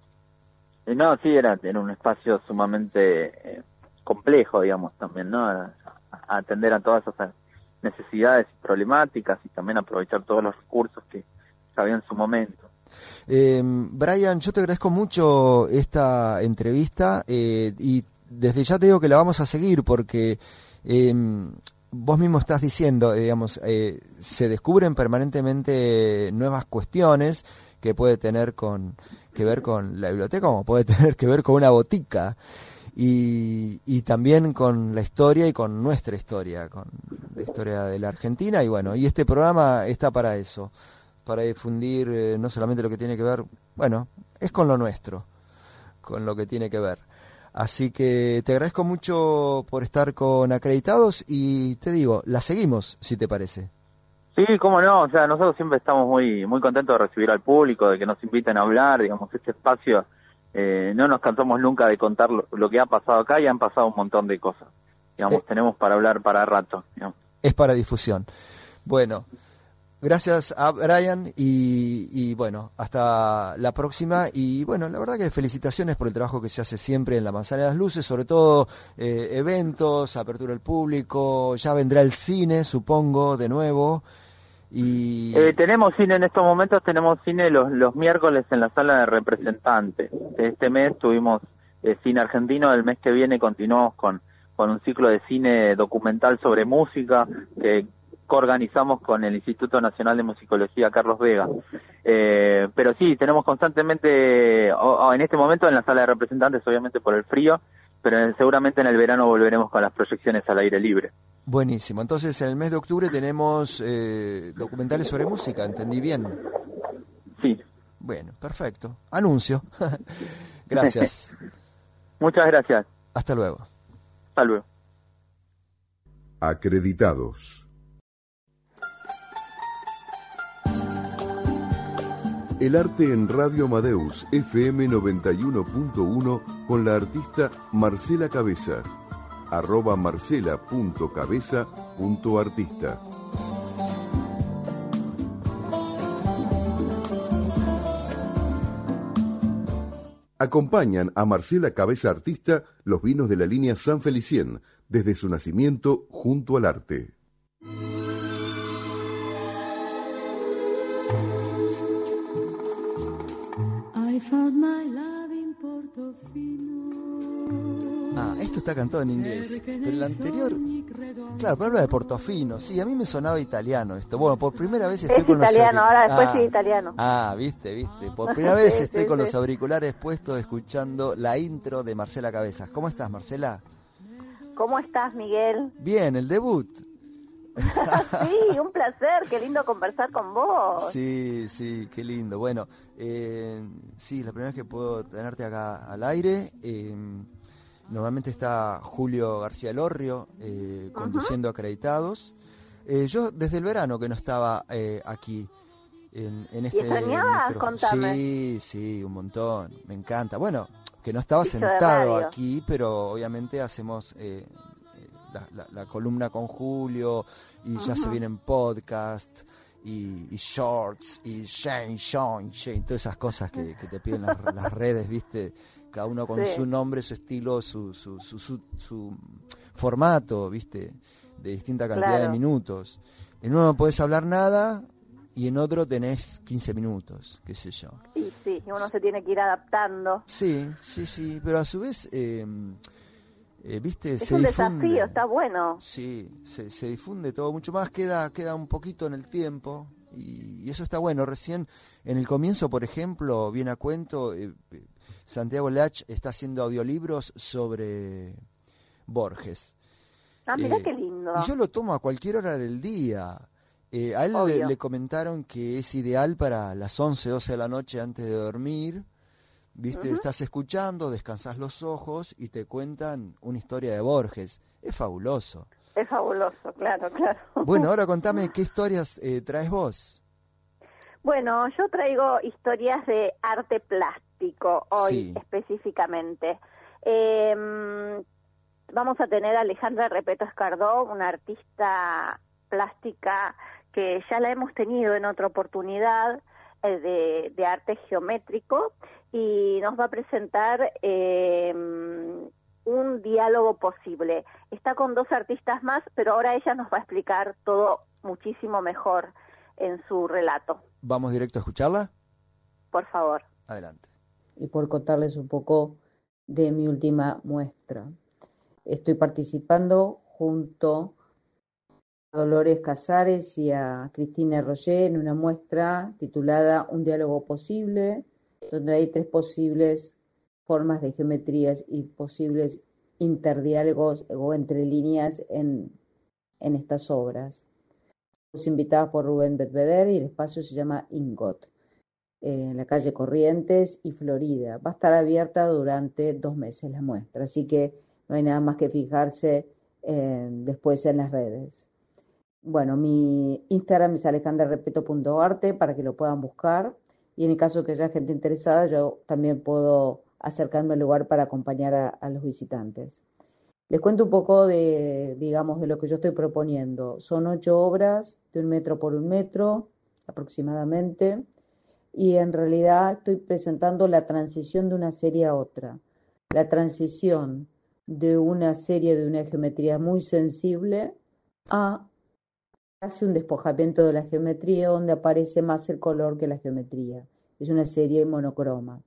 eh, No, sí, era, era un espacio sumamente eh, complejo, digamos, también, ¿no? A, a atender a todas esas necesidades y problemáticas, y también aprovechar todos los recursos que había en su momento. Eh, Brian, yo te agradezco mucho esta entrevista eh, y desde ya te digo que la vamos a seguir porque eh, vos mismo estás diciendo, eh, digamos, eh, se descubren permanentemente nuevas cuestiones que puede tener con que ver con la biblioteca, como puede tener que ver con una botica y, y también con la historia y con nuestra historia, con la historia de la Argentina, y bueno, y este programa está para eso, para difundir eh, no solamente lo que tiene que ver, bueno, es con lo nuestro, con lo que tiene que ver. Así que te agradezco mucho por estar con Acreditados y te digo, la seguimos, si te parece. Sí, cómo no, o sea, nosotros siempre estamos muy muy contentos de recibir al público, de que nos inviten a hablar, digamos, este espacio, eh, no nos cansamos nunca de contar lo, lo que ha pasado acá, y han pasado un montón de cosas, digamos, eh, tenemos para hablar para rato, digamos. Es para difusión. Bueno, gracias a Brian y, y bueno, hasta la próxima. Y bueno, la verdad que felicitaciones por el trabajo que se hace siempre en la Manzana de las Luces, sobre todo eh, eventos, apertura al público, ya vendrá el cine, supongo, de nuevo. Y eh, tenemos cine en estos momentos, tenemos cine los, los miércoles en la sala de representantes. Este mes tuvimos eh, cine argentino, el mes que viene continuamos con, con un ciclo de cine documental sobre música que organizamos con el Instituto Nacional de Musicología Carlos Vega. Eh, pero sí, tenemos constantemente, o, o en este momento en la sala de representantes, obviamente por el frío, pero en, seguramente en el verano volveremos con las proyecciones al aire libre. Buenísimo. Entonces, en el mes de octubre tenemos eh, documentales sobre música, ¿entendí bien? Sí. Bueno, perfecto. Anuncio. Gracias. Muchas gracias. Hasta luego. Hasta luego. Acreditados. El arte en Radio Amadeus F M noventa y uno punto uno con la artista Marcela Cabeza. Arroba marcela punto cabeza punto artista. Acompañan a Marcela Cabeza Artista los vinos de la línea San Felicien, desde su nacimiento junto al arte. I found my love in Portofino. Ah, esto está cantado en inglés. Pero el anterior, claro, pero habla de Portofino. Sí, a mí me sonaba italiano esto. Bueno, por primera vez estoy es con italiano, los ahora después ah, sí italiano. Ah, viste, viste. Por primera vez Sí, estoy sí, con sí. los auriculares puestos escuchando la intro de Marcela Cabezas. ¿Cómo estás, Marcela? ¿Cómo estás, Miguel? Bien, el debut. Sí, un placer, qué lindo conversar con vos. Sí, sí, qué lindo. Bueno, eh, sí, la primera vez que puedo tenerte acá al aire. Eh, normalmente está Julio García Lorrio eh, conduciendo uh-huh. Acreditados. Eh, yo desde el verano que no estaba eh, aquí en, en este ¿Y extrañabas? Contame. Sí, sí, un montón. Me encanta. Bueno, que no estaba Bicho sentado aquí, pero obviamente hacemos... Eh, La, la, la columna con Julio y ya uh-huh. se vienen podcast y, y shorts y Shane, Shane, Shane, todas esas cosas que, que te piden las, las redes, viste, cada uno con sí. su nombre, su estilo, su, su, su, su, su formato, viste, de distinta cantidad claro. de minutos. En uno no podés hablar nada y en otro tenés quince minutos, qué sé yo. Sí, sí, uno se tiene que ir adaptando. Sí, sí, sí, pero a su vez... Eh, Eh, ¿viste? Es se un difunde. desafío, está bueno. Sí, se, se difunde todo mucho más, queda queda un poquito en el tiempo y, y eso está bueno. Recién en el comienzo, por ejemplo, viene a cuento, eh, Santiago Lach está haciendo audiolibros sobre Borges. Ah, mirá eh, qué lindo. Y yo lo tomo a cualquier hora del día. Eh, a él le, le comentaron que es ideal para las once, doce de la noche antes de dormir. Viste, uh-huh. estás escuchando, descansás los ojos y te cuentan una historia de Borges. Es fabuloso. Es fabuloso, claro, claro. Bueno, ahora contame qué historias eh, traes vos. Bueno, yo traigo historias de arte plástico hoy sí. específicamente. Eh, vamos a tener a Alejandra Repetto Escardó, una artista plástica que ya la hemos tenido en otra oportunidad eh, de, de arte geométrico. Y nos va a presentar eh, un diálogo posible. Está con dos artistas más, pero ahora ella nos va a explicar todo muchísimo mejor en su relato. ¿Vamos directo a escucharla? Por favor. Adelante. Y por contarles un poco de mi última muestra. Estoy participando junto a Dolores Casares y a Cristina Roger en una muestra titulada Un diálogo posible, donde hay tres posibles formas de geometrías y posibles interdiálogos o entre líneas en, en estas obras. Los invitados por Rubén Bedveder y el espacio se llama Ingot, eh, en la calle Corrientes y Florida. Va a estar abierta durante dos meses la muestra, así que no hay nada más que fijarse eh, después en las redes. Bueno, mi Instagram es alejandra repetto punto arte para que lo puedan buscar. Y en el caso que haya gente interesada, yo también puedo acercarme al lugar para acompañar a, a los visitantes. Les cuento un poco de, digamos, de lo que yo estoy proponiendo. Son ocho obras de un metro por un metro aproximadamente, y en realidad estoy presentando la transición de una serie a otra. La transición de una serie de una geometría muy sensible a hace un despojamiento de la geometría donde aparece más el color que la geometría. Es una serie monocroma.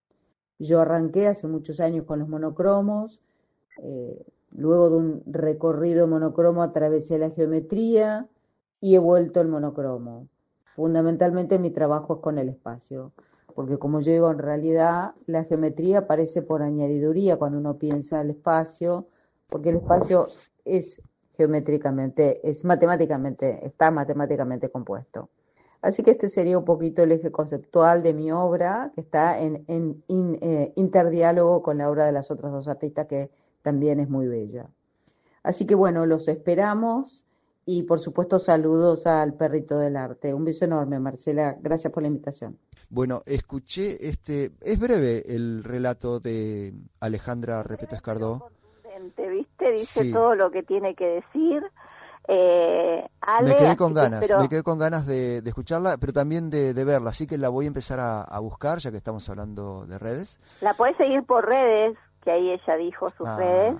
Yo arranqué hace muchos años con los monocromos, eh, luego de un recorrido monocromo atravesé la geometría y he vuelto al monocromo. Fundamentalmente mi trabajo es con el espacio, porque como yo digo, en realidad la geometría aparece por añadiduría cuando uno piensa en el espacio, porque el espacio es geométricamente, es matemáticamente, está matemáticamente compuesto. Así que este sería un poquito el eje conceptual de mi obra, que está en, en in, eh, interdiálogo con la obra de las otras dos artistas, que también es muy bella. Así que bueno, los esperamos y por supuesto saludos al perrito del arte. Un beso enorme, Marcela, gracias por la invitación. Bueno, escuché, este, es breve el relato de Alejandra Repetto Escardó. ¿Viste? Dice sí. todo lo que tiene que decir. Eh, Ale, me quedé con ganas, espero... me quedé con ganas de, de escucharla, pero también de, de verla, así que la voy a empezar a, a buscar, ya que estamos hablando de redes. La podés seguir por redes, que ahí ella dijo sus ah. redes.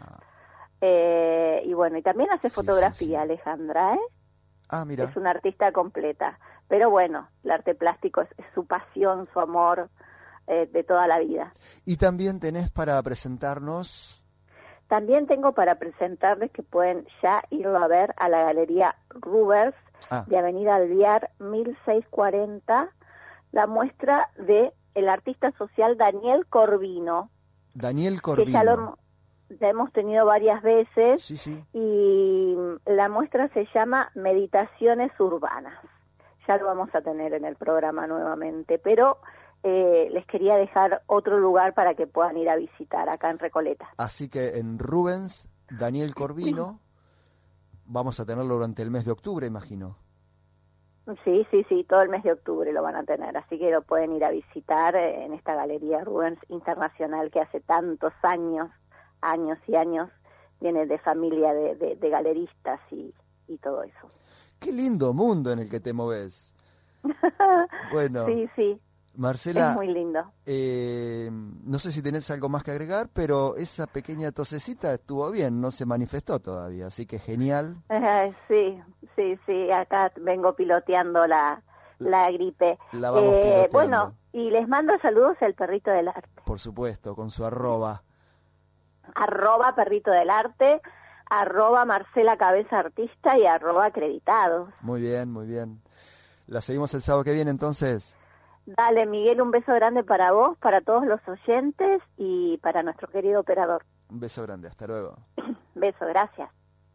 Eh, y bueno, y también hace sí, fotografía, sí, sí. Alejandra, ¿eh? Ah, mira. Es una artista completa. Pero bueno, el arte plástico es, es su pasión, su amor eh, de toda la vida. Y también tenés para presentarnos... También tengo para presentarles que pueden ya irlo a ver a la Galería Rubens ah. de Avenida Alvear mil seiscientos cuarenta, la muestra de el artista social Daniel Corvino. Daniel Corvino. Que ya lo hemos tenido varias veces. Sí, sí. Y la muestra se llama Meditaciones Urbanas. Ya lo vamos a tener en el programa nuevamente, pero eh, les quería dejar otro lugar para que puedan ir a visitar acá en Recoleta. Así que en Rubens, Daniel Corvino, vamos a tenerlo durante el mes de octubre, imagino. Sí, sí, sí, todo el mes de octubre lo van a tener, así que lo pueden ir a visitar en esta Galería Rubens Internacional que hace tantos años, años y años, viene de familia de, de, de galeristas y, y todo eso. Qué lindo mundo en el que te moves. Bueno, sí, sí. Marcela, es muy lindo. Eh, no sé si tenés algo más que agregar, pero esa pequeña tosecita estuvo bien, no se manifestó todavía, así que genial. Uh, sí, sí, sí, acá vengo piloteando la, la gripe. La vamos eh, piloteando. Bueno, y les mando saludos al Perrito del Arte. Por supuesto, con su arroba. Arroba Perrito del Arte, arroba Marcela Cabeza Artista y arroba Acreditados. Muy bien, muy bien. La seguimos el sábado que viene entonces. Dale, Miguel, un beso grande para vos, para todos los oyentes y para nuestro querido operador. Un beso grande, hasta luego. Beso, gracias.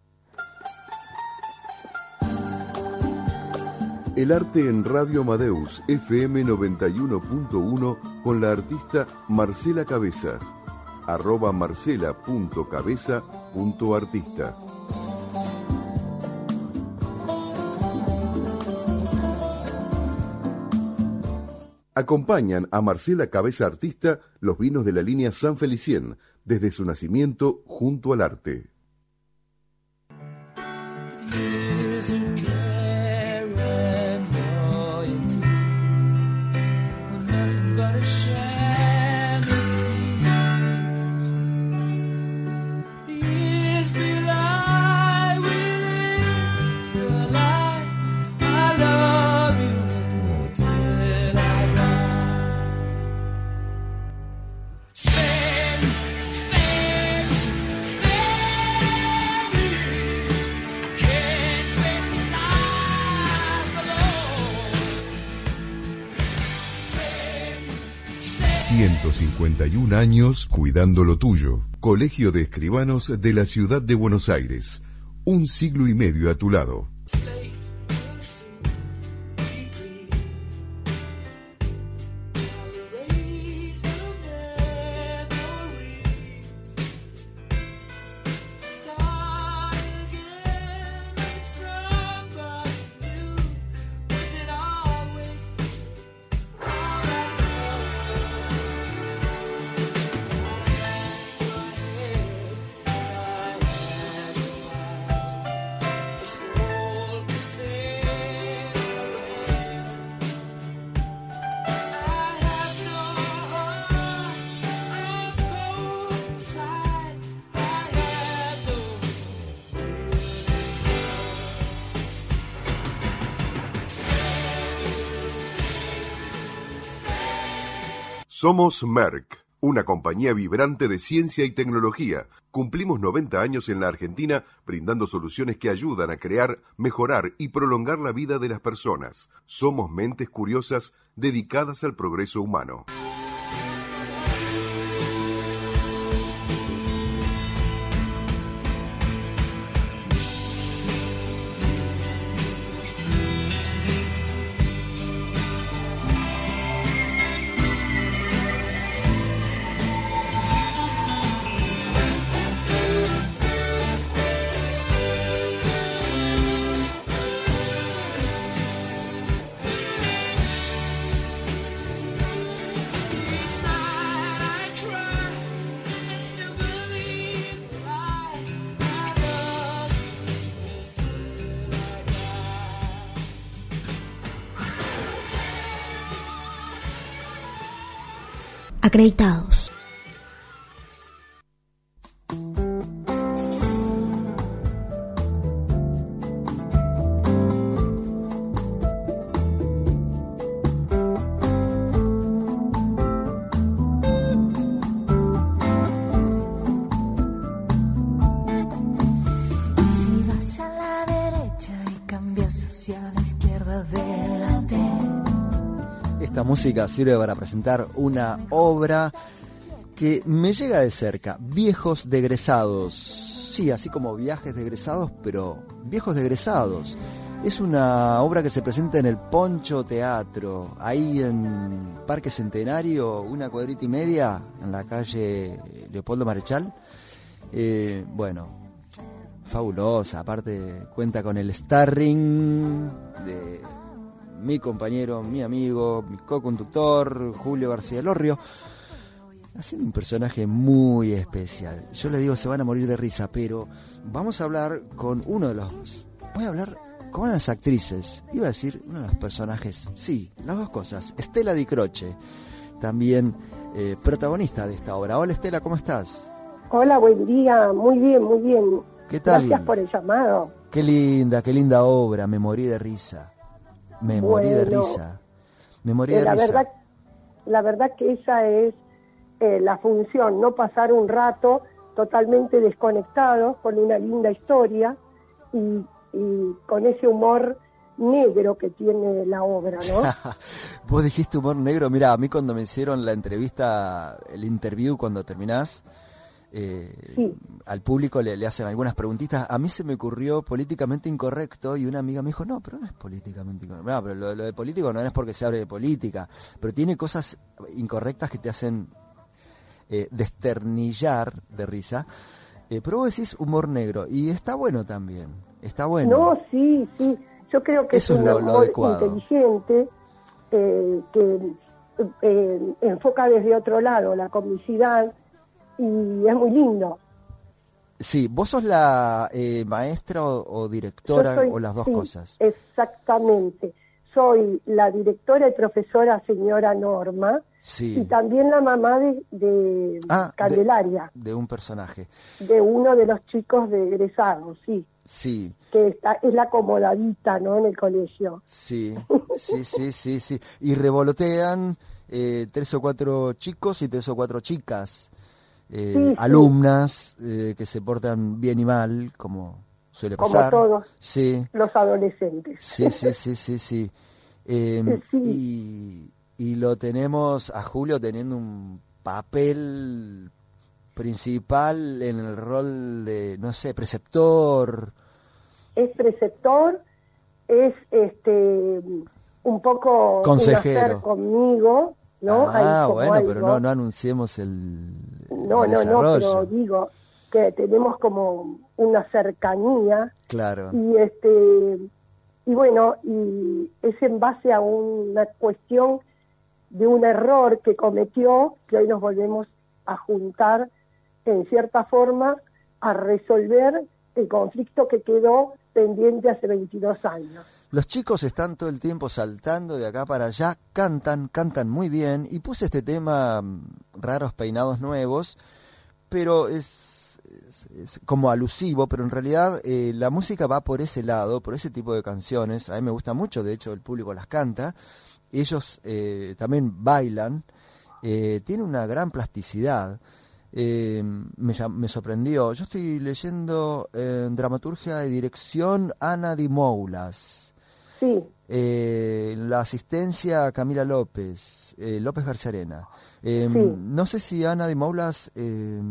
El arte en Radio Amadeus, F M noventa y uno punto uno, con la artista Marcela Cabeza. Arroba marcela punto cabeza punto artista. Acompañan a Marcela Cabeza Artista los vinos de la línea San Felicien, desde su nacimiento junto al arte. ciento cincuenta y un años cuidando lo tuyo. Colegio de Escribanos de la Ciudad de Buenos Aires. Un siglo y medio a tu lado. Somos Merck, una compañía vibrante de ciencia y tecnología. Cumplimos noventa años en la Argentina brindando soluciones que ayudan a crear, mejorar y prolongar la vida de las personas. Somos mentes curiosas dedicadas al progreso humano. Acreditados. esta música sirve para presentar una obra que me llega de cerca, Viejos de Egresados. Sí, así como Viajes de Egresados, pero Viejos de Egresados. Es una obra que se presenta en el Poncho Teatro, ahí en Parque Centenario, una cuadrita y media, en la calle Leopoldo Marechal. Eh, bueno, fabulosa, aparte cuenta con el starring de mi compañero, mi amigo, mi co-conductor, Julio García Lorrio, haciendo un personaje muy especial. Yo le digo, se van a morir de risa, pero vamos a hablar con uno de los... Voy a hablar con las actrices. Iba a decir uno de los personajes, sí, las dos cosas. Estela Di Croce, también eh, protagonista de esta obra. Hola Estela, ¿cómo estás? Hola, buen día, muy bien, muy bien. ¿Qué tal? Gracias por el llamado. Qué linda, qué linda obra, me morí de risa. Me bueno, morí de risa. Me morí eh, de la risa. Verdad, la verdad que esa es eh, la función, no pasar un rato totalmente desconectados con una linda historia y, y con ese humor negro que tiene la obra, ¿no? Vos dijiste humor negro. Mirá, a mí cuando me hicieron la entrevista, el interview, cuando terminás, eh, sí. al público le, le hacen algunas preguntitas. A mí se me ocurrió políticamente incorrecto y una amiga me dijo, no, pero no es políticamente incorrecto. No, pero lo, lo de político no es porque se hable de política, pero tiene cosas incorrectas que te hacen eh, desternillar de risa. Eh, pero vos decís humor negro y está bueno también, está bueno. No, sí, sí. Yo creo que eso es un es lo, lo humor adecuado. inteligente eh, que eh, enfoca desde otro lado la comicidad y es muy lindo. Sí, vos sos la eh, maestra o, o directora soy, o las dos sí, cosas. Exactamente. Soy la directora y profesora señora Norma sí. y también la mamá de, de ah, Candelaria. De, de un personaje. De uno de los chicos de egresados, sí. Sí. Que está, es la acomodadita, ¿no? En el colegio. Sí, sí, sí, sí, sí. Y revolotean eh, tres o cuatro chicos y tres o cuatro chicas, eh, sí, alumnas eh, que se portan bien y mal, como suele pasar. Como todos sí. los adolescentes. Sí, sí, sí, sí, sí. Eh, sí. Y, y lo tenemos a Julio teniendo un papel principal en el rol de, no sé, preceptor. Es preceptor, es este un poco consejero conmigo, ¿no? Ah, bueno, algo. pero no, no anunciemos el, no, el no, desarrollo. No, pero digo que tenemos como una cercanía. Claro. Y este y bueno, y es en base a una cuestión de un error que cometió, que hoy nos volvemos a juntar en cierta forma a resolver el conflicto que quedó pendiente hace veintidós años. Los chicos están todo el tiempo saltando de acá para allá, cantan, cantan muy bien, y puse este tema, Raros Peinados Nuevos, pero es, es, es como alusivo, pero en realidad eh, la música va por ese lado, por ese tipo de canciones. A mí me gusta mucho, de hecho el público las canta, ellos eh, también bailan, eh, tiene una gran plasticidad. Eh, me, me sorprendió. Yo estoy leyendo eh, dramaturgia y dirección Ana Di Moulas. Sí. Eh, la asistencia Camila López, eh, López García Arena. Eh, sí. No sé si Ana Di Moulas eh,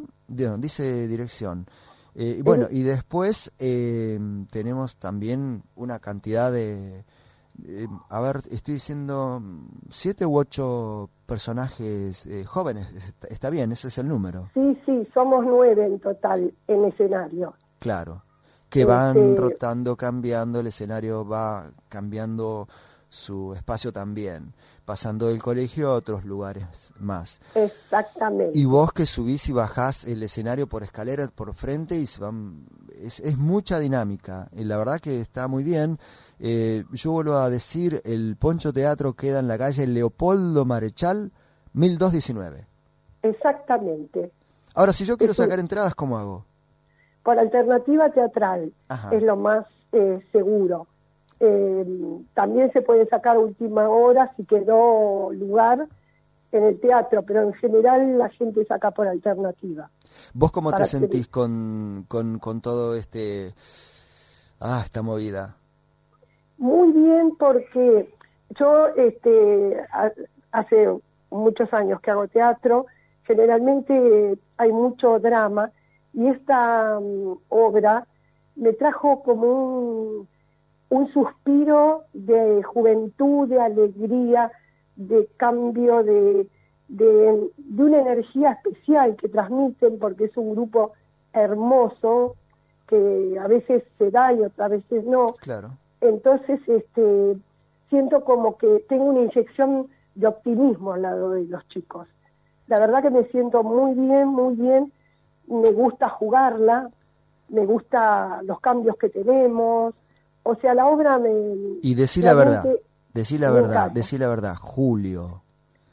dice dirección. Eh, y bueno, y después eh, tenemos también una cantidad de... Eh, a ver, estoy diciendo siete u ocho personajes eh, jóvenes, está, está bien, ese es el número. Sí, sí, somos nueve en total en escenario. Claro, que van este... rotando, cambiando, el escenario va cambiando su espacio también, pasando del colegio a otros lugares más. Exactamente. Y vos que subís y bajás el escenario por escaleras, por frente, y se van, es, es mucha dinámica, y la verdad que está muy bien. Eh, yo vuelvo a decir, el Poncho Teatro queda en la calle Leopoldo Marechal, mil doscientos diecinueve. Exactamente. Ahora, si yo quiero sacar entradas, ¿cómo hago? Por alternativa teatral. Ajá. Es lo más eh, seguro. Eh, también se puede sacar a última hora si quedó lugar en el teatro, pero en general la gente saca por alternativa. ¿Vos cómo te sentís que... con, con, con todo este... Ah, esta movida? Muy bien, porque yo este, ha- hace muchos años que hago teatro, generalmente hay mucho drama, y esta um, obra me trajo como un, un suspiro de juventud, de alegría, de cambio, de, de, de una energía especial que transmiten, porque es un grupo hermoso, que a veces se da y otras veces no. Claro. Entonces, este, siento como que tengo una inyección de optimismo al lado de los chicos. La verdad que me siento muy bien, muy bien. Me gusta jugarla, me gusta los cambios que tenemos. O sea, la obra me... Y decí la verdad, realmente decí la me verdad, encanta. decí la verdad. Julio,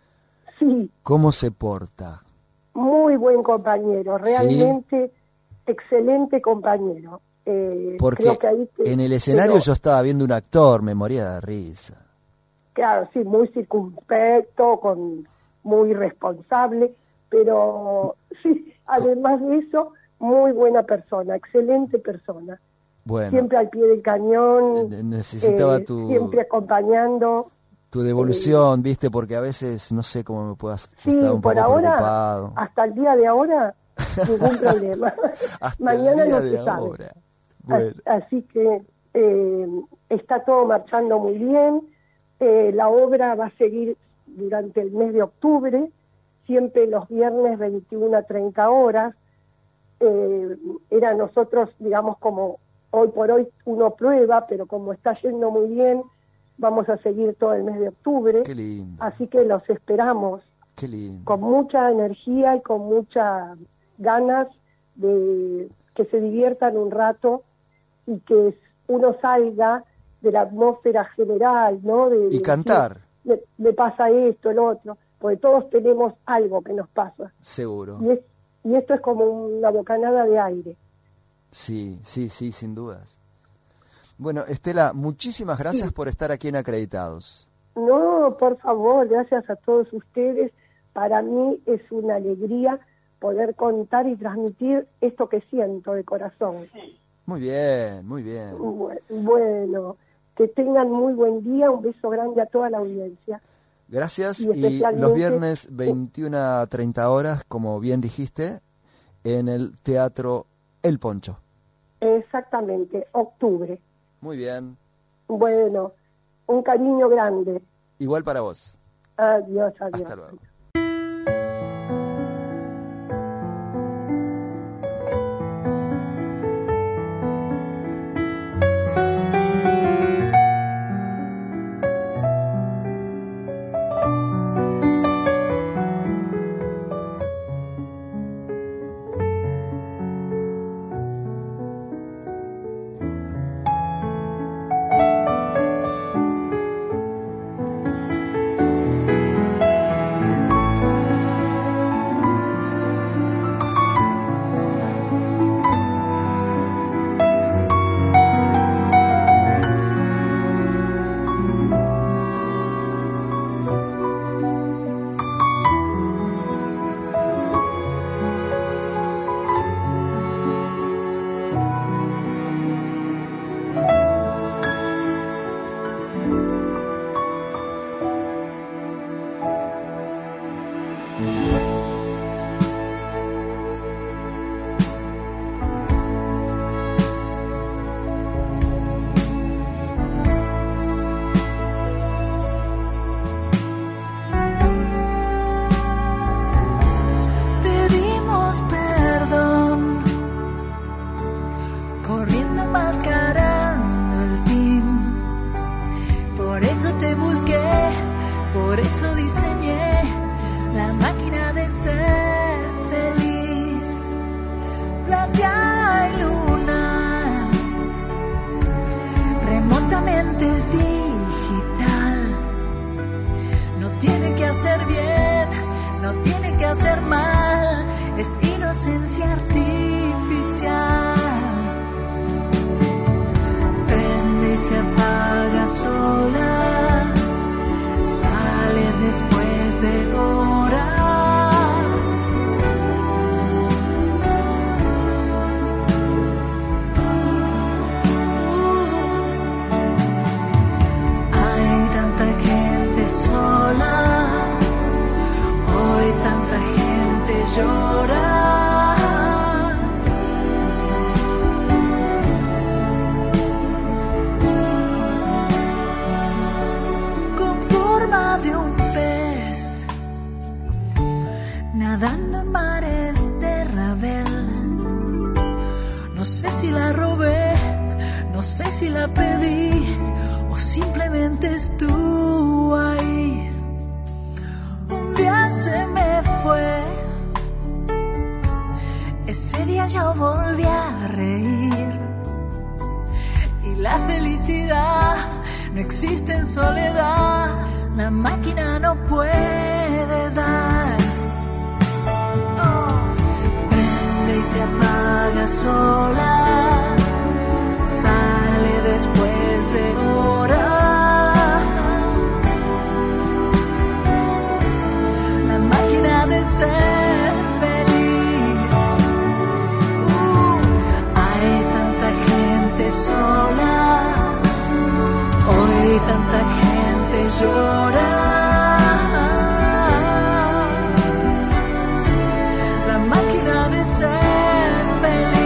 Sí, ¿cómo se porta? muy buen compañero, realmente excelente compañero. Eh, Porque creo que ahí te- en el escenario pero- yo estaba viendo un actor, me moría de risa. Claro, sí, muy circunspecto, con, muy responsable, pero sí, además de eso, muy buena persona, excelente persona. Bueno, Siempre al pie del cañón, ne- necesitaba eh, tu- siempre acompañando. tu devolución, viste, porque a veces no sé cómo me puedas Sí, estar un por poco ahora, preocupado. hasta el día de ahora, ningún problema. Mañana el día no de se sabe. ahora. Bueno. As- Así que eh, está todo marchando muy bien. Eh, la obra va a seguir durante el mes de octubre, siempre los viernes veintiuna a treinta horas. Eh, era nosotros, digamos, como hoy por hoy uno prueba, pero como está yendo muy bien, vamos a seguir todo el mes de octubre. Qué lindo, Así que los esperamos qué lindo. con mucha energía y con muchas ganas de que se diviertan un rato y que uno salga de la atmósfera general, ¿no? De, Y de cantar. decir, le, le pasa esto, el otro, porque todos tenemos algo que nos pasa. Seguro. Y, es, y esto es como una bocanada de aire. Sí, sí, sí, sin dudas. Bueno, Estela, muchísimas gracias Sí. por estar aquí en Acreditados. No, por favor, gracias a todos ustedes. Para mí es una alegría poder contar y transmitir esto que siento de corazón. Muy bien, muy bien. Bu- Bueno, que tengan muy buen día, un beso grande a toda la audiencia. Gracias. Y Y especialmente- los viernes veintiuna a treinta horas, como bien dijiste, en el Teatro El Poncho. Exactamente, octubre. Muy bien. Bueno, un cariño grande. Igual para vos. Adiós, adiós. Hasta luego. Pedimos perdón, corriendo mascarando el fin. Por eso te busqué, por eso diseñé la máquina de ser feliz. Plateada y luna, remotamente digital. No tiene que hacer bien, no tiene que hacer mal, es inocencia artificial. Prende y se apaga sola, sale después de hora. alma de un pez nadando en mares de Ravel. No sé si la robé, no sé si la pedí o simplemente estuvo ahí. Un día se me fue, ese día yo volví a reír. Y la felicidad no existe en soledad, la máquina no puede dar. Oh. Prende y se apaga sola, sale después de hora. La máquina de ser feliz. Uh, hay tanta gente sola, hoy tanta gente llora. La máquina de ser feliz.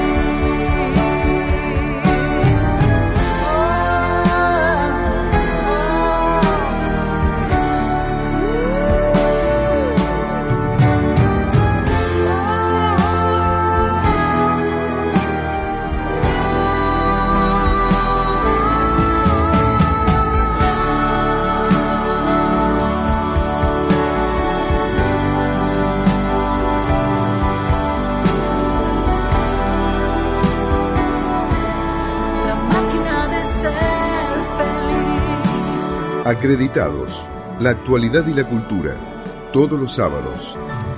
Acreditados, la actualidad y la cultura, todos los sábados.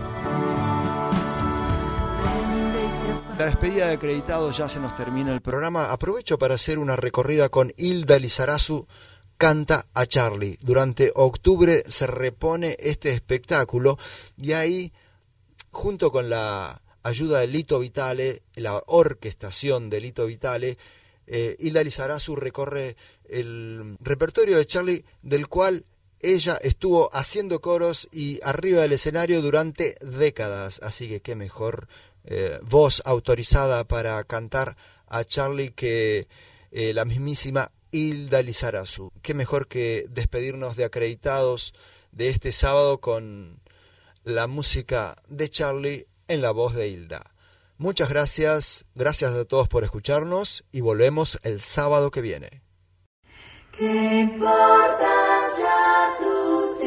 La despedida de Acreditados, ya se nos termina el programa. Aprovecho para hacer una recorrida con Hilda Lizarazu, Canta a Charlie. Durante octubre se repone este espectáculo y ahí, junto con la ayuda de Lito Vitale, la orquestación de Lito Vitale, eh, Hilda Lizarazu recorre el repertorio de Charlie, del cual ella estuvo haciendo coros y arriba del escenario durante décadas. Así que qué mejor eh, voz autorizada para cantar a Charlie que eh, la mismísima Hilda Lizarazu. Qué mejor que despedirnos de Acreditados de este sábado con la música de Charlie en la voz de Hilda. Muchas gracias, gracias a todos por escucharnos y volvemos el sábado que viene. ¿Qué importan ya tus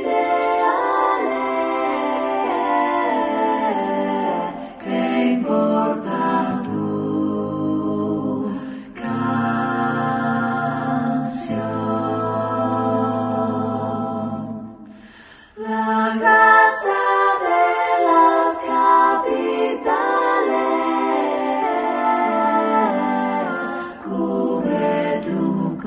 ideales? ¿Qué importa tu canción? La grasa de las capitales cubre tu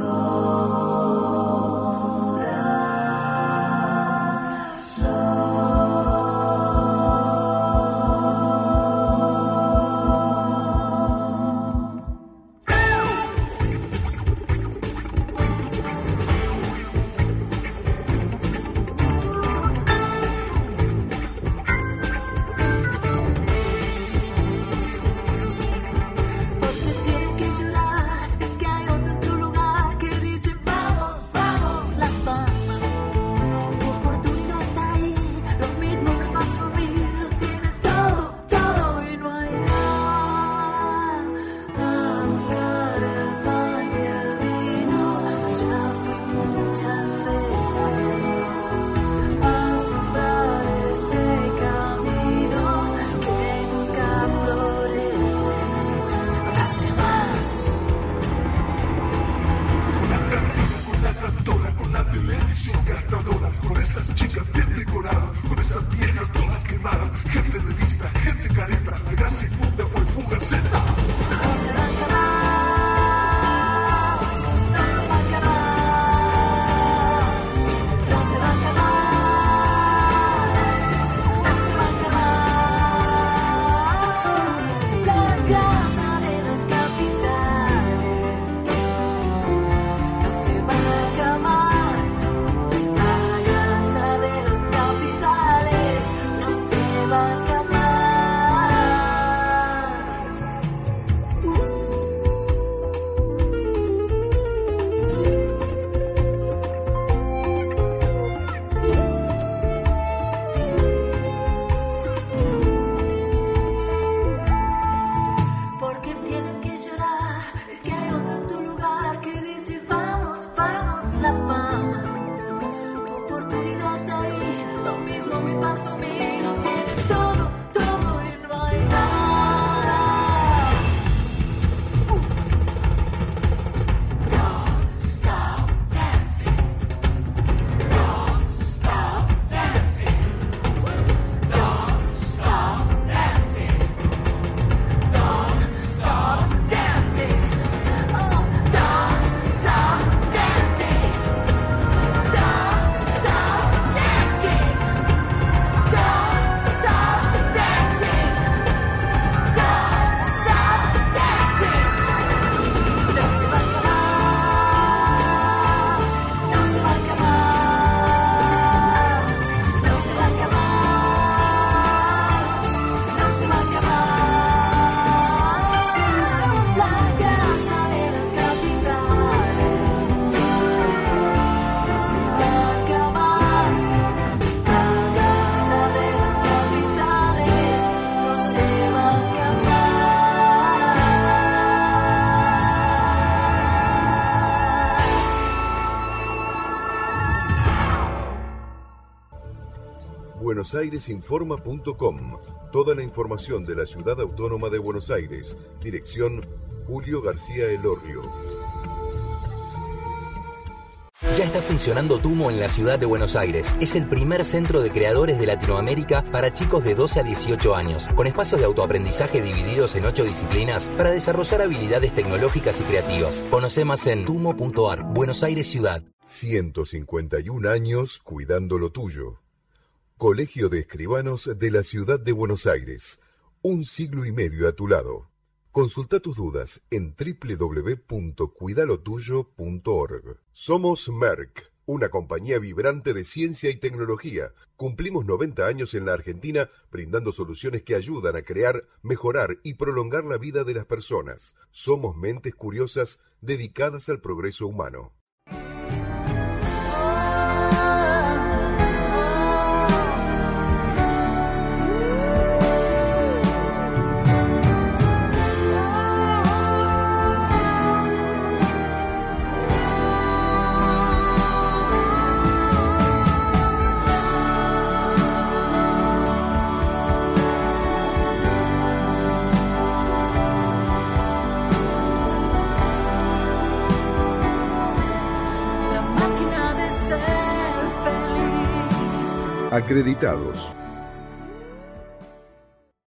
se va jamás. La grasa de los buenos aires informa punto com. Toda la información de la Ciudad Autónoma de Buenos Aires. Dirección Julio García Elorrio. Ya está funcionando Tumo en la ciudad de Buenos Aires. Es el primer centro de creadores de Latinoamérica para chicos de doce a dieciocho años, con espacios de autoaprendizaje divididos en ocho disciplinas para desarrollar habilidades tecnológicas y creativas. Conoce más en tumo punto ar. Buenos Aires Ciudad. ciento cincuenta y un años cuidando lo tuyo. Colegio de Escribanos de la Ciudad de Buenos Aires. Un siglo y medio a tu lado. Consulta tus dudas en doble u doble u doble u punto cuidalotuyo punto org. Somos Merck, una compañía vibrante de ciencia y tecnología. Cumplimos noventa años en la Argentina brindando soluciones que ayudan a crear, mejorar y prolongar la vida de las personas. Somos mentes curiosas dedicadas al progreso humano. Acreditados.